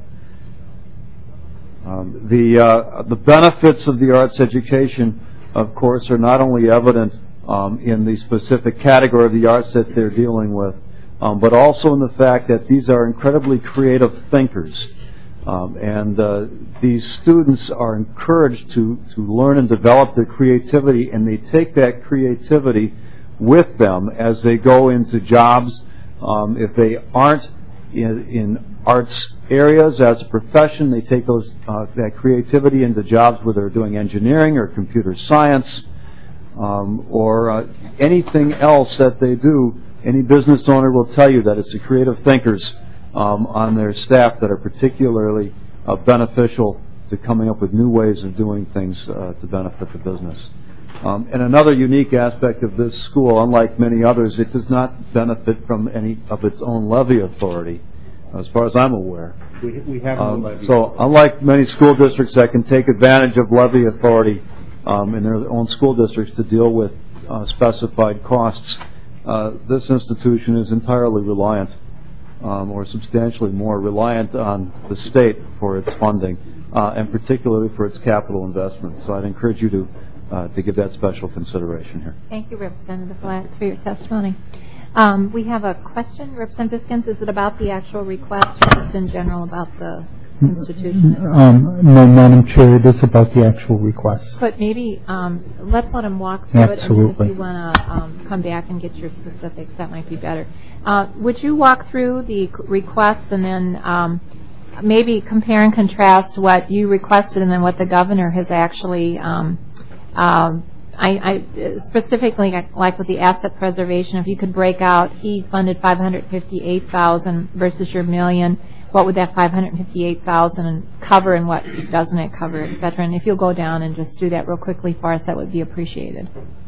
Um, the uh, the benefits of the arts education, of course, are not only evident um, in the specific category of the arts that they're dealing with, um, but also in the fact that these are incredibly creative thinkers. Um, and uh, these students are encouraged to, to learn and develop their creativity, and they take that creativity with them as they go into jobs. Um, if they aren't in, in arts areas as a profession, they take those uh, that creativity into jobs where they're doing engineering or computer science um, or uh, anything else that they do. Any business owner will tell you that it's the creative thinkers um, on their staff that are particularly uh, beneficial to coming up with new ways of doing things uh, to benefit the business. Um, and another unique aspect of this school, unlike many others, it does not benefit from any of its own levy authority, as far as I'm aware. We, we have no Um, levy. so unlike many school districts that can take advantage of levy authority um, in their own school districts to deal with uh, specified costs, uh, this institution is entirely reliant um, or substantially more reliant on the state for its funding uh, and particularly for its capital investments. So I'd encourage you to uh, to give that special consideration here. Thank you, Representative Blatz, for your testimony. Um, we have a question. Representative Biskins, is it about the actual request or just in general about the institution? Um, no, Madam Chair, it is about the actual request. But maybe um, let's let him walk through Absolutely. it. And if you want to um, come back and get your specifics, that might be better. Uh, would you walk through the requests and then um, maybe compare and contrast what you requested and then what the governor has actually um, um, I, I specifically like with the asset preservation, if you could break out, he funded five hundred fifty-eight thousand versus your million, what would that five hundred fifty-eight thousand cover and what doesn't it cover, et cetera. And if you'll go down and just do that real quickly for us, that would be appreciated.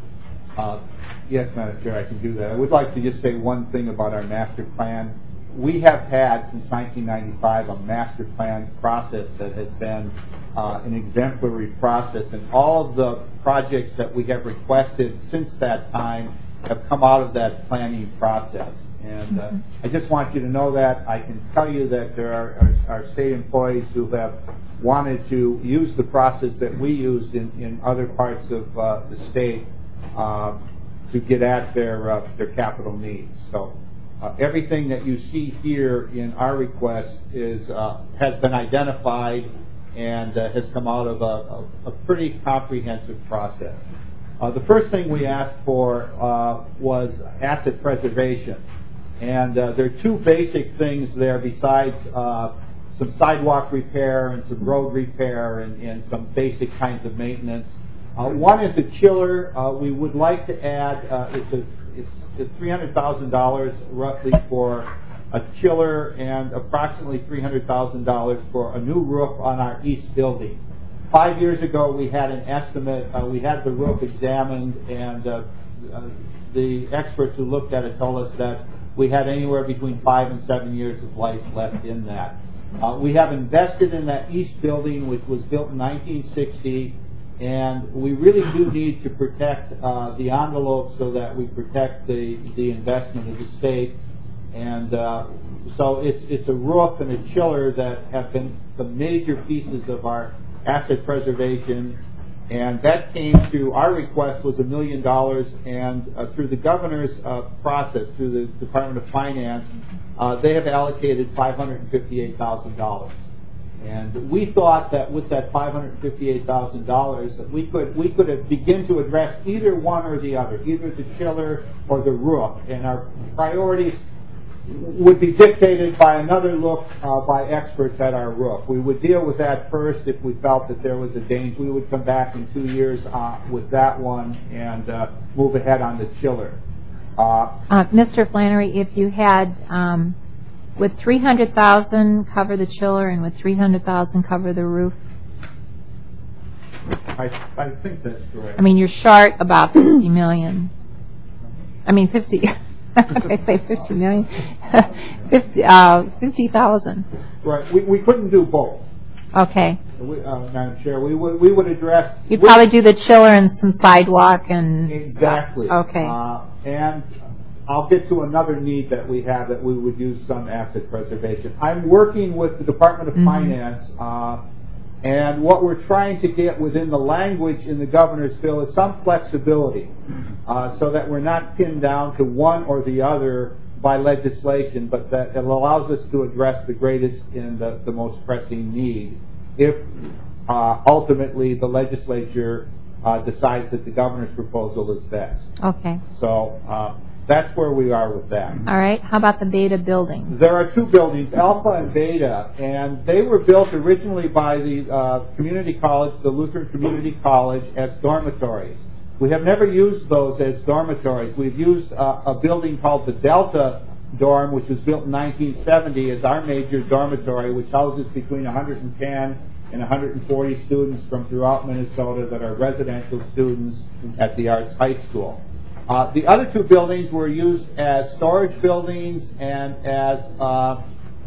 Uh, yes, Madam Chair, I can do that. I would like to just say one thing about our master plan. We have had, since nineteen ninety-five, a master plan process that has been uh, an exemplary process, and all of the projects that we have requested since that time have come out of that planning process. And uh, I just want you to know that. I can tell you that there are our, our state employees who have wanted to use the process that we used in, in other parts of uh, the state uh, to get at their, uh, their capital needs. So. Uh, everything that you see here in our request is uh, has been identified and uh, has come out of a, a, a pretty comprehensive process. Uh, the first thing we asked for uh, was asset preservation, and uh, there are two basic things there besides uh, some sidewalk repair and some road repair and, and some basic kinds of maintenance. Uh, one is a chiller. Uh, we would like to add uh, it's a It's, it's three hundred thousand dollars roughly for a chiller and approximately three hundred thousand dollars for a new roof on our east building. Five years ago, we had an estimate. Uh, we had the roof examined, and uh, uh, the experts who looked at it told us that we had anywhere between five and seven years of life left in that. Uh, we have invested in that east building, which was built in nineteen sixty. And we really do need to protect uh, the envelope so that we protect the, the investment of the state. And uh, so it's, it's a roof and a chiller that have been the major pieces of our asset preservation. And that came to, our request was a million dollars, and uh, through the governor's uh, process, through the Department of Finance, uh, they have allocated five hundred fifty-eight thousand dollars. And we thought that with that five hundred fifty-eight thousand dollars, that we could we could begin to address either one or the other, either the chiller or the roof. And our priorities would be dictated by another look uh, by experts at our roof. We would deal with that first if we felt that there was a danger. We would come back in two years uh, with that one and uh, move ahead on the chiller. Uh, uh, Mister Flannery, if you had. Um, Would three hundred thousand dollars cover the chiller, and would three hundred thousand dollars cover the roof? I, I think that's correct. I mean, you're short about fifty million dollars. I mean, fifty. What did I say? Fifty million. Fifty. Uh, fifty thousand. Right. We we couldn't do both. Okay. We, uh, Madam Chair, we would we would address. You'd probably do the chiller and some sidewalk and. Exactly. Stuff. Okay. Uh, and. I'll get to another need that we have that we would use some asset preservation. I'm working with the Department of mm-hmm. Finance, uh, and what we're trying to get within the language in the governor's bill is some flexibility uh, so that we're not pinned down to one or the other, by legislation, but that it allows us to address the greatest and the, the most pressing need if uh, ultimately the legislature uh, decides that the governor's proposal is best. Okay. So uh, that's where we are with that. All right. How about the Beta building? There are two buildings, Alpha and Beta, and they were built originally by the uh, community college, the Lutheran Community College, as dormitories. We have never used those as dormitories. We've used uh, a building called the Delta Dorm, which was built in nineteen seventy, as our major dormitory, which houses between one hundred ten and one hundred forty students from throughout Minnesota that are residential students at the Arts High School. Uh, the other two buildings were used as storage buildings and as uh,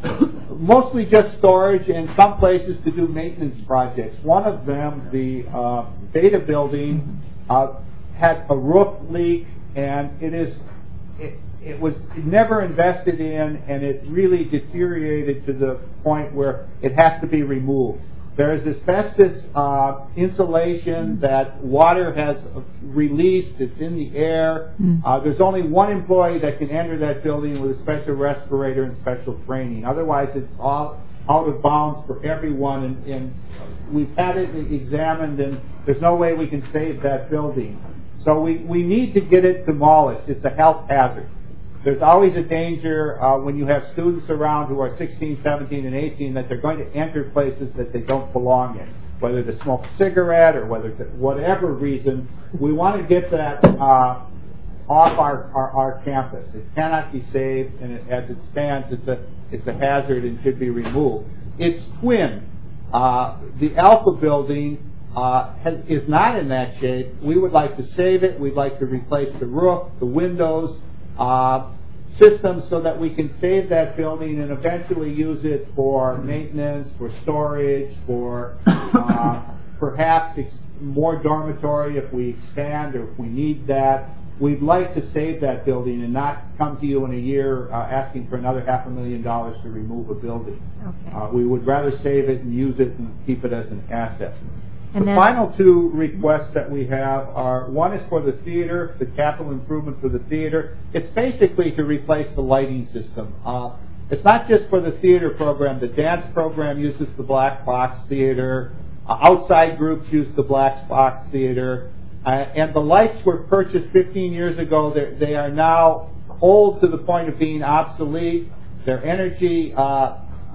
mostly just storage, and some places to do maintenance projects. One of them, the uh, Beta building, uh, had a roof leak, and it is it, it was never invested in, and it really deteriorated to the point where it has to be removed. There is asbestos uh, insulation that water has released. It's in the air. Uh, there's only one employee that can enter that building with a special respirator and special training. Otherwise, it's all out of bounds for everyone. And, and we've had it examined, and there's no way we can save that building. So we, we need to get it demolished. It's a health hazard. There's always a danger uh, when you have students around who are sixteen, seventeen, and eighteen that they're going to enter places that they don't belong in, whether to smoke a cigarette or whether to whatever reason. We want to get that uh, off our, our, our campus. It cannot be saved, and it, as it stands, it's a, it's a hazard and should be removed. It's twin. Uh, the Alpha building uh, has, is not in that shape. We would like to save it. We'd like to replace the roof, the windows, Uh, systems so that we can save that building and eventually use it for maintenance, for storage, for uh, perhaps ex- more dormitory if we expand or if we need that. We'd like to save that building and not come to you in a year uh, asking for another half a million dollars to remove a building. Okay. Uh, we would rather save it and use it and keep it as an asset. And the then, final two requests that we have are, one is for the theater, the capital improvement for the theater. It's basically to replace the lighting system. Uh, it's not just for the theater program. The dance program uses the black box theater. Uh, outside groups use the black box theater. Uh, and the lights were purchased fifteen years ago. They're, they are now old to the point of being obsolete. They're energy uh,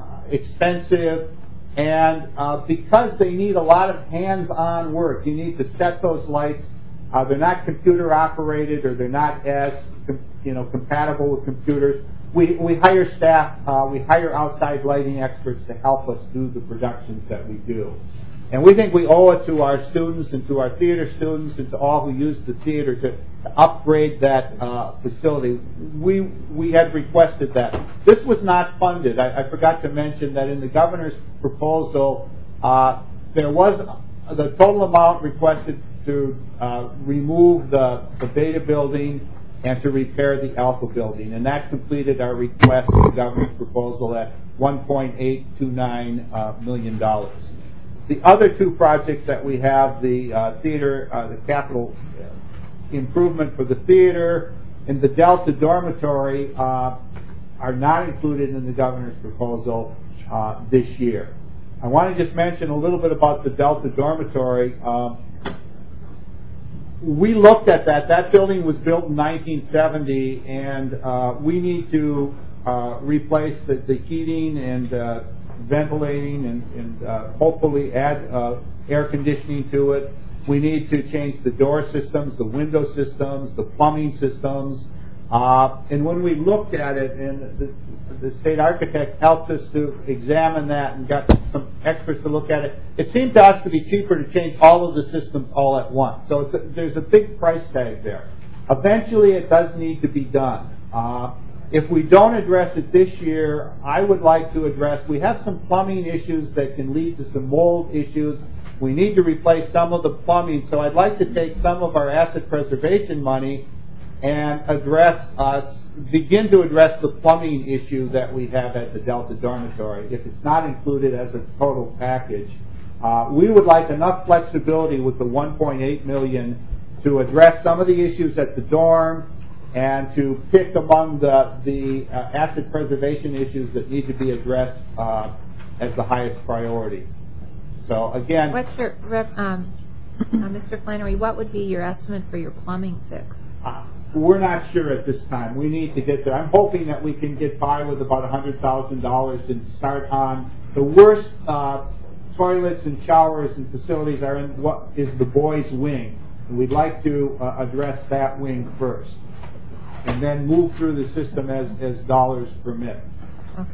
expensive. And uh, because they need a lot of hands-on work, you need to set those lights. Uh, they're not computer operated, or they're not as com- you know compatible with computers. We we hire staff. Uh, we hire outside lighting experts to help us do the productions that we do. And we think we owe it to our students and to our theater students and to all who use the theater to, to upgrade that uh, facility. We we had requested that. This was not funded. I, I forgot to mention that in the governor's proposal, uh, there was the total amount requested to uh, remove the, the Beta building and to repair the Alpha building. And that completed our request to the governor's proposal at one point eight two nine uh, million dollars. The other two projects that we have, the uh, theater, uh, the capital improvement for the theater and the Delta dormitory, uh, are not included in the governor's proposal uh, this year. I want to just mention a little bit about the Delta dormitory. Uh, we looked at that. That building was built in nineteen seventy, and uh, we need to uh, replace the, the heating and uh, ventilating and, and uh, hopefully add uh, air conditioning to it. We need to change the door systems, the window systems, the plumbing systems. Uh, and when we looked at it, and the, the state architect helped us to examine that and got some experts to look at it, it seemed to us to be cheaper to change all of the systems all at once. So it's a, there's a big price tag there. Eventually it does need to be done. Uh, If we don't address it this year, I would like to address, we have some plumbing issues that can lead to some mold issues. We need to replace some of the plumbing, so I'd like to take some of our asset preservation money and address us, begin to address the plumbing issue that we have at the Delta dormitory. If it's not included as a total package, uh, we would like enough flexibility with the one point eight million dollars to address some of the issues at the dorm, and to pick among the, the uh, asset preservation issues that need to be addressed uh, as the highest priority. So again, what's your rep, um, uh, Mister Flannery? What would be your estimate for your plumbing fix? Uh, we're not sure at this time. We need to get there. I'm hoping that we can get by with about one hundred thousand dollars and start on the worst uh, toilets and showers and facilities are in what is the boys' wing. And we'd like to uh, address that wing first, and then move through the system as, as dollars permit. Okay.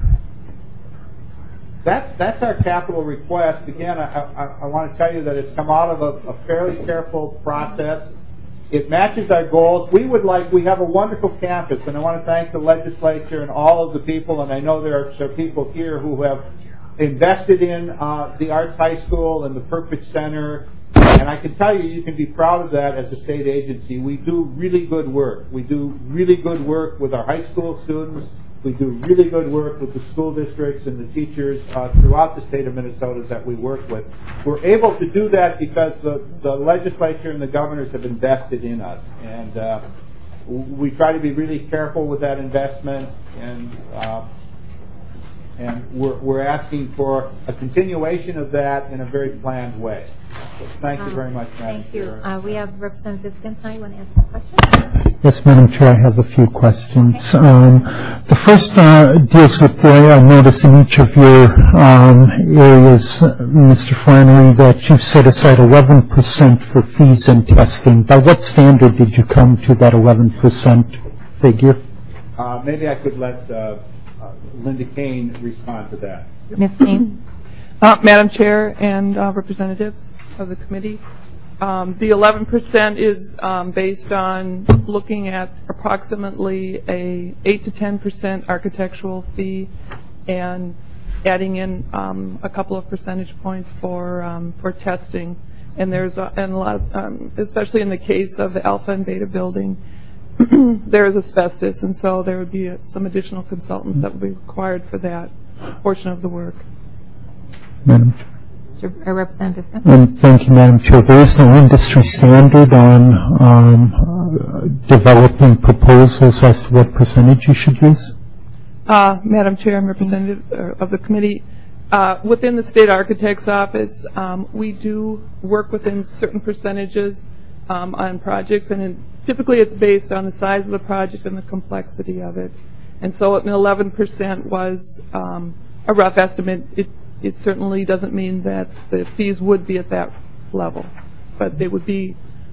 That's that's our capital request. Again, I, I, I want to tell you that it's come out of a, a fairly careful process. It matches our goals. We would like, we have a wonderful campus, and I want to thank the legislature and all of the people, and I know there are, there are people here who have invested in uh, the Arts High School and the Perpich Center, and I can tell you, you can be proud of that as a state agency. We do really good work. We do really good work with our high school students. We do really good work with the school districts and the teachers uh, throughout the state of Minnesota that we work with. We're able to do that because the, the legislature and the governors have invested in us. And uh, we try to be really careful with that investment, and uh, and we're, we're asking for a continuation of that in a very planned way. So thank you Um, very much, Madam Thank you. Chair. Uh, we have Representative Skinson. You want to answer a question? Yes, Madam Chair, I have a few questions. Um, the first uh, deals with the, I noticed in each of your um, areas, uh, Mister Flannery, that you've set aside eleven percent for fees and testing. By what standard did you come to that eleven percent figure? Uh, maybe I could let uh, uh, Linda Kane respond to that. Miz Kane? Uh, Madam Chair and uh, representatives of the committee, um, the eleven percent is um, based on looking at approximately a eight to ten percent architectural fee and adding in um, a couple of percentage points for um, for testing. And there's a, and a lot of, um, especially in the case of the Alpha and Beta building, there is asbestos, and so there would be uh, some additional consultants that would be required for that portion of the work. Madam Mister Uh, Representative Skinson? Um, thank you, Madam Chair. There is no industry standard on um, uh, developing proposals as to what percentage you should use? Uh, Madam Chair and representative uh, of the committee, uh, within the State Architect's Office, um, we do work within certain percentages um, on projects, and in, typically it's based on the size of the project and the complexity of it. And so an eleven percent was um, a rough estimate. It, it certainly doesn't mean that the fees would be at that level, but they would be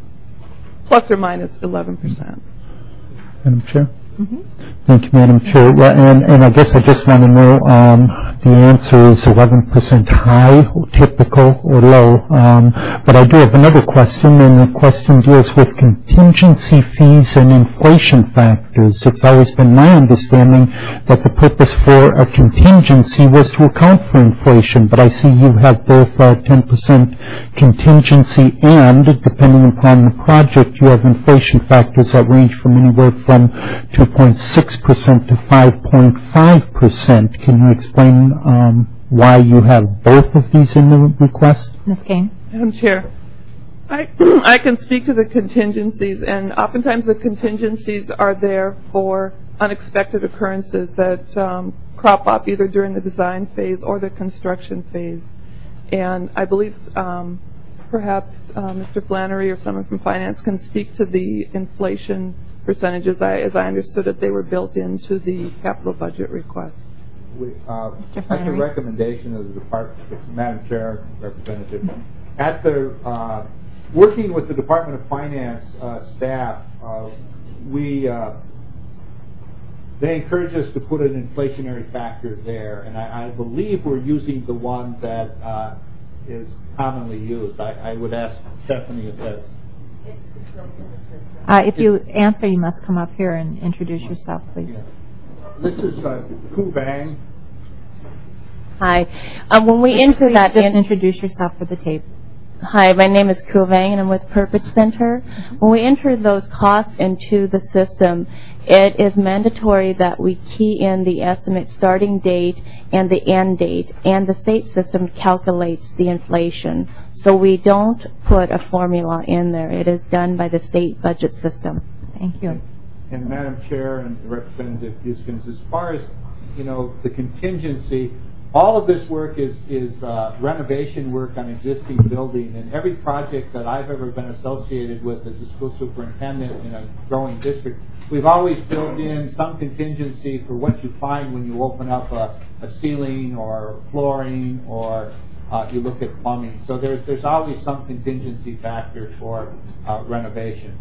plus or minus eleven percent. Madam Chair? Mm-hmm. Thank you, Madam Chair. Well, and, and I guess I just want to know, um, the answer is eleven percent high, or typical, or low. Um, but I do have another question, and the question deals with contingency fees and inflation factors. It's always been my understanding that the purpose for a contingency was to account for inflation, but I see you have both uh, ten percent contingency and, depending upon the project, you have inflation factors that range from anywhere from two point six percent to five point five percent. Can you explain um, why you have both of these in the request? Miz Kane? Madam Chair, I, I can speak to the contingencies, and oftentimes the contingencies are there for unexpected occurrences that um, crop up either during the design phase or the construction phase. And I believe um, perhaps uh, Mister Flannery or someone from finance can speak to the inflation percentages. I, as I understood it, they were built into the capital budget request. We, uh, at the recommendation of the department, Madam Chair, Representative, at the uh, working with the Department of Finance uh, staff, uh, we uh, they encourage us to put an inflationary factor there, and I, I believe we're using the one that uh, is commonly used. I, I would ask Stephanie if that's. Uh, if you answer, you must come up here and introduce yourself, please. Yeah. This is uh, Ku Vang. Hi. Uh, when we enter that, just in, introduce yourself for the tape. Hi, my name is Ku Vang, and I'm with Perpich Center. When we enter those costs into the system, it is mandatory that we key in the estimate starting date and the end date, and the state system calculates the inflation. So we don't put a formula in there. It is done by the state budget system. Thank you. and Madam Chair and Representative Huskins, as far as, you know, the contingency, all of this work is, is uh, renovation work on existing building, and every project that I've ever been associated with as a school superintendent in a growing district, we've always built in some contingency for what you find when you open up a, a ceiling or flooring or uh, you look at plumbing. So there's, there's always some contingency factor for uh, renovations.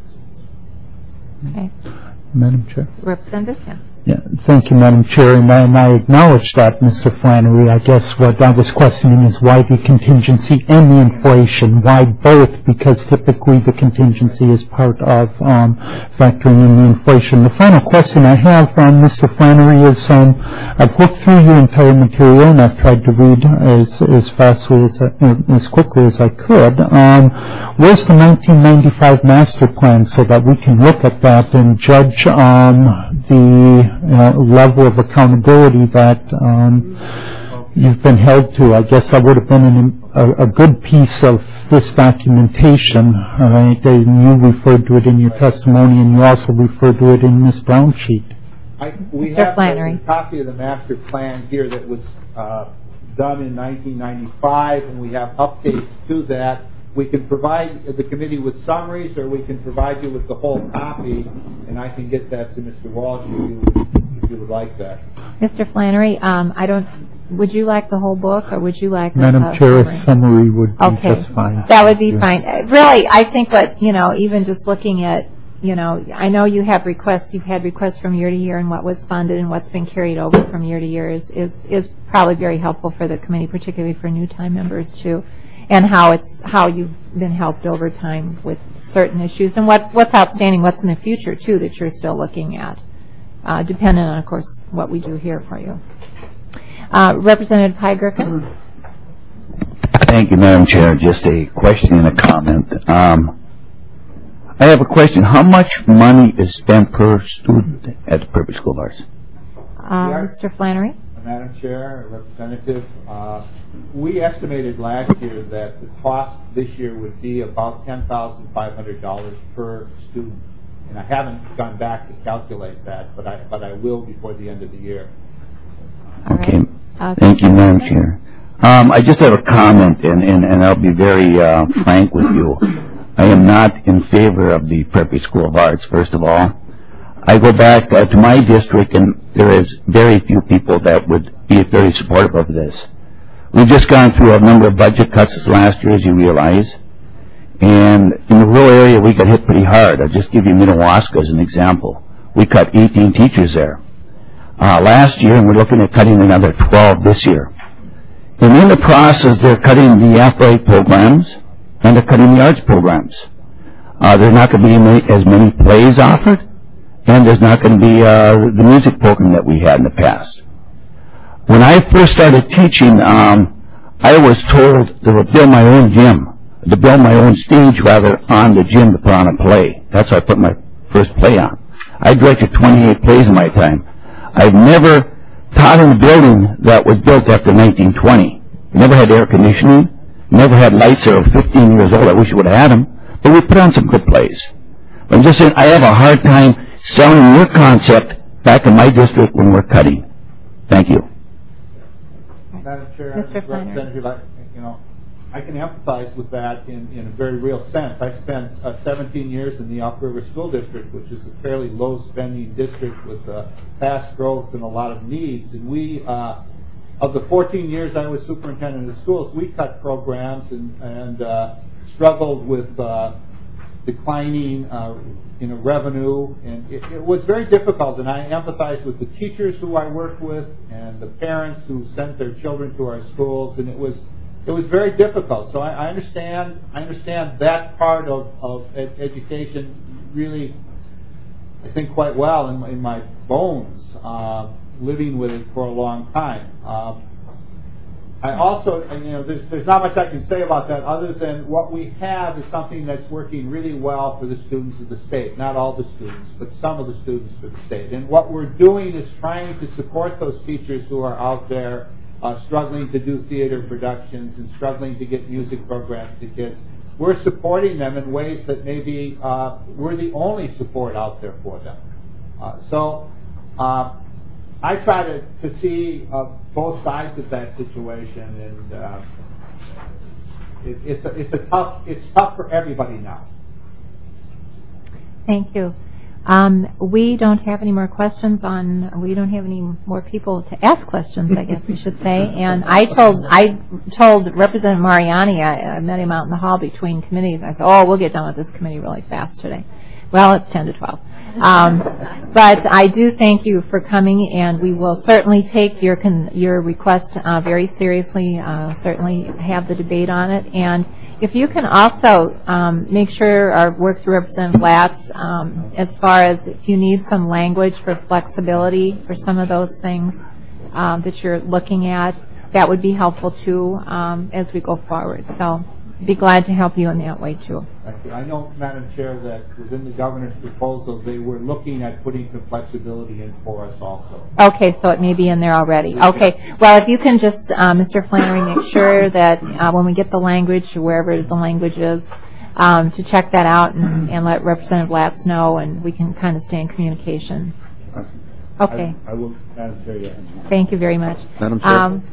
Okay. Madam Chair. Representative Hiskins. Yeah, thank you, Madam Chair, and I, and I acknowledge that, Mister Flannery. I guess what I was questioning is why the contingency and the inflation. Why both? Because typically the contingency is part of um, factoring in the inflation. The final question I have, um, Mister Flannery, is um, I've looked through your entire material and I've tried to read as as fastly as I, uh, as quickly as I could. Um, where's the nineteen ninety-five master plan so that we can look at that and judge um, the Uh, level of accountability that um, you've been held to? I guess that would have been an, a, a good piece of this documentation. Right? And you referred to it in your testimony, and you also referred to it in Miz Brown's sheet. I, we Mister have Flannery. a copy of the master plan here that was uh, done in nineteen ninety-five, and we have updates to that. We can provide the committee with summaries, or we can provide you with the whole copy, and I can get that to Mister Walsh if you, if you would like that. Mister Flannery, um, I don't. Would you like the whole book, or would you like Madam a, a Chair, a summary? summary would be Okay, just fine. that would be Yeah. fine. Uh, Really, I think what you know, even just looking at, you know, I know you have requests. You've had requests from year to year, and what was funded and what's been carried over from year to year is is is probably very helpful for the committee, particularly for new time members too. And how it's how you've been helped over time with certain issues, and what's what's outstanding, what's in the future too that you're still looking at, uh, depending on, of course, what we do here for you. Uh, Representative Hy Griffin. Thank you, Madam Chair. Just a question and a comment. Um, I have a question. How much money is spent per student at the Purpose School of Arts? Uh, Mister Flannery. Madam Chair, Representative, uh, we estimated last year that the cost this year would be about ten thousand five hundred dollars per student, and I haven't gone back to calculate that, but I but I will before the end of the year. Okay. Uh, Thank you, Madam Chair. Um, I just have a comment, and, and, and I'll be very uh, frank with you. I am not in favor of the Prairie School of Arts, first of all. I go back uh, to my district, and there is very few people that would be very supportive of this. We've just gone through a number of budget cuts this last year, as you realize. And in the rural area, we got hit pretty hard. I'll just give you Minnewaska as an example. We cut eighteen teachers there uh, last year, and we're looking at cutting another twelve this year. And in the process, they're cutting the athletic programs, and they're cutting the arts programs. Uh, there's not going to be many, as many plays offered, and there's not going to be uh, the music program that we had in the past. When I first started teaching, um, I was told to build my own gym, to build my own stage, rather, on the gym to put on a play. That's how I put my first play on. I directed twenty-eight plays in my time. I've never taught in a building that was built after nineteen twenty. Never had air conditioning, never had lights that were fifteen years old. I wish we would have had them, but we put on some good plays. But I'm just saying, I have a hard time selling your concept back in my district when we're cutting. Thank you. Madam Chair, Mister Flannery. Representative, I, you know, I can empathize with that in, in a very real sense. I spent uh, seventeen years in the Elk River School District, which is a fairly low-spending district with uh, fast growth and a lot of needs. And we, uh, of the fourteen years I was superintendent of schools, we cut programs and, and uh, struggled with uh, declining uh, you know, revenue, and it, it was very difficult, and I empathize with the teachers who I worked with and the parents who sent their children to our schools, and it was it was very difficult. So I, I understand I understand that part of, of ed education really, I think, quite well in, in my bones, uh, living with it for a long time. Uh, I also, you know, there's, there's not much I can say about that other than what we have is something that's working really well for the students of the state. Not all the students, but some of the students for the state. And what we're doing is trying to support those teachers who are out there uh, struggling to do theater productions and struggling to get music programs to kids. We're supporting them in ways that maybe uh, we're the only support out there for them. Uh, so uh, I try to, to see uh, both sides of that situation, and uh, it, it's a, it's a tough it's tough for everybody now. Thank you. Um, we don't have any more questions on, we don't have any more people to ask questions, I guess we should say. And I told, I told Representative Mariani, I, I met him out in the hall between committees, I said, oh, we'll get done with this committee really fast today. Well, it's ten to twelve. Um, but I do thank you for coming, and we will certainly take your, con your request uh, very seriously, uh, certainly have the debate on it. And if you can also um, make sure or work through Representative Latz um, as far as if you need some language for flexibility for some of those things um, that you're looking at, that would be helpful too um, as we go forward. So be glad to help you in that way too. Thank you. I know, Madam Chair, that within the governor's proposal, they were looking at putting some flexibility in for us also. Okay, so it may be in there already. Okay, well, if you can just, uh, Mister Flannery, make sure that uh, when we get the language, wherever the language is, um, to check that out and, and let Representative Latz know, and we can kind of stay in communication. Okay. I, I will, Madam Chair, yeah. Thank you very much. Madam Chair. Um,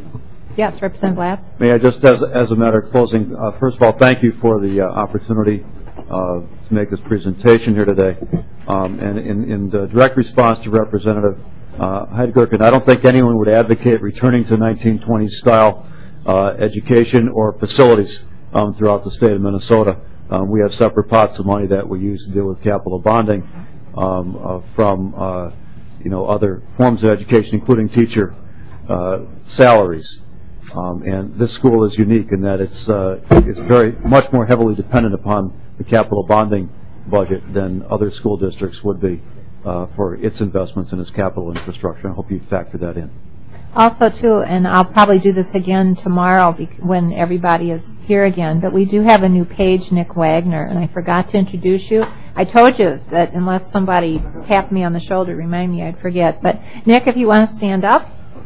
yes, Representative Latz. May I just, as, as a matter of closing, uh, first of all, thank you for the uh, opportunity uh, to make this presentation here today. Um, and in, in the direct response to Representative uh, Heidgerken, I don't think anyone would advocate returning to nineteen twenties style uh, education or facilities um, throughout the state of Minnesota. Um, we have separate pots of money that we use to deal with capital bonding um, uh, from uh, you know, other forms of education, including teacher uh, salaries. Um, and this school is unique in that it's, uh, it's very much more heavily dependent upon the capital bonding budget than other school districts would be uh, for its investments in its capital infrastructure. I hope you factor that in. Also, too, and I'll probably do this again tomorrow when everybody is here again, but we do have a new page, Nick Wagner, and I forgot to introduce you. I told you that unless somebody tapped me on the shoulder, remind me, I'd forget. But, Nick, if you want to stand up.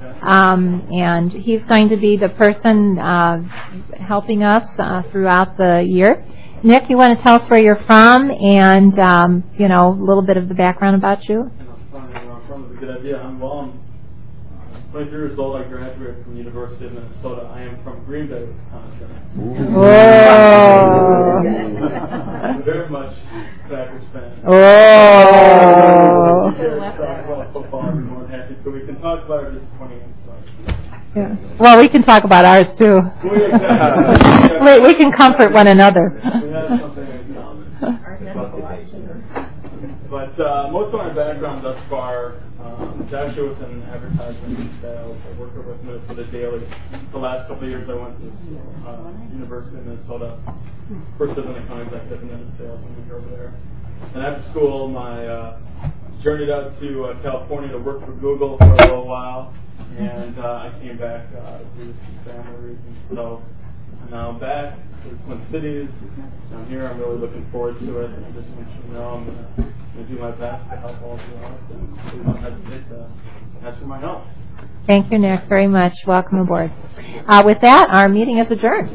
Um, and he's going to be the person uh, helping us uh, throughout the year. Nick, you want to tell us where you're from and, um, you know, a little bit of the background about you? Where I'm from is a good idea. I'm, well, I'm twenty-three years old. I graduated from the University of Minnesota. I am from Green Bay, Wisconsin. Whoa. I'm very much Packers fan. Oh. Talk about football. I'm more than happy. So we can talk about our disappointing insights. Yeah. Well, we can talk about ours too. we, we can comfort one another. We have something in common. But uh, most of my background thus far um, is actually within advertising and sales. I work with Minnesota Daily. The last couple of years I went to uh, University of Minnesota, first as an account executive and then a sales manager over there. And after school, my uh, journeyed out to uh, California to work for Google for a little while, and uh, I came back uh, due to some family reasons. So now I'm back to the Twin Cities. I'm here. I'm really looking forward to it. And I just want you to know I'm going to do my best to help all of you out, and please don't hesitate to ask for my help. Thank you, Nick, very much. Welcome aboard. Uh, with that, our meeting is adjourned.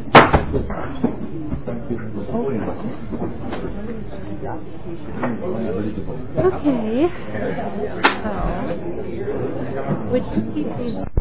Okay. So, which piece?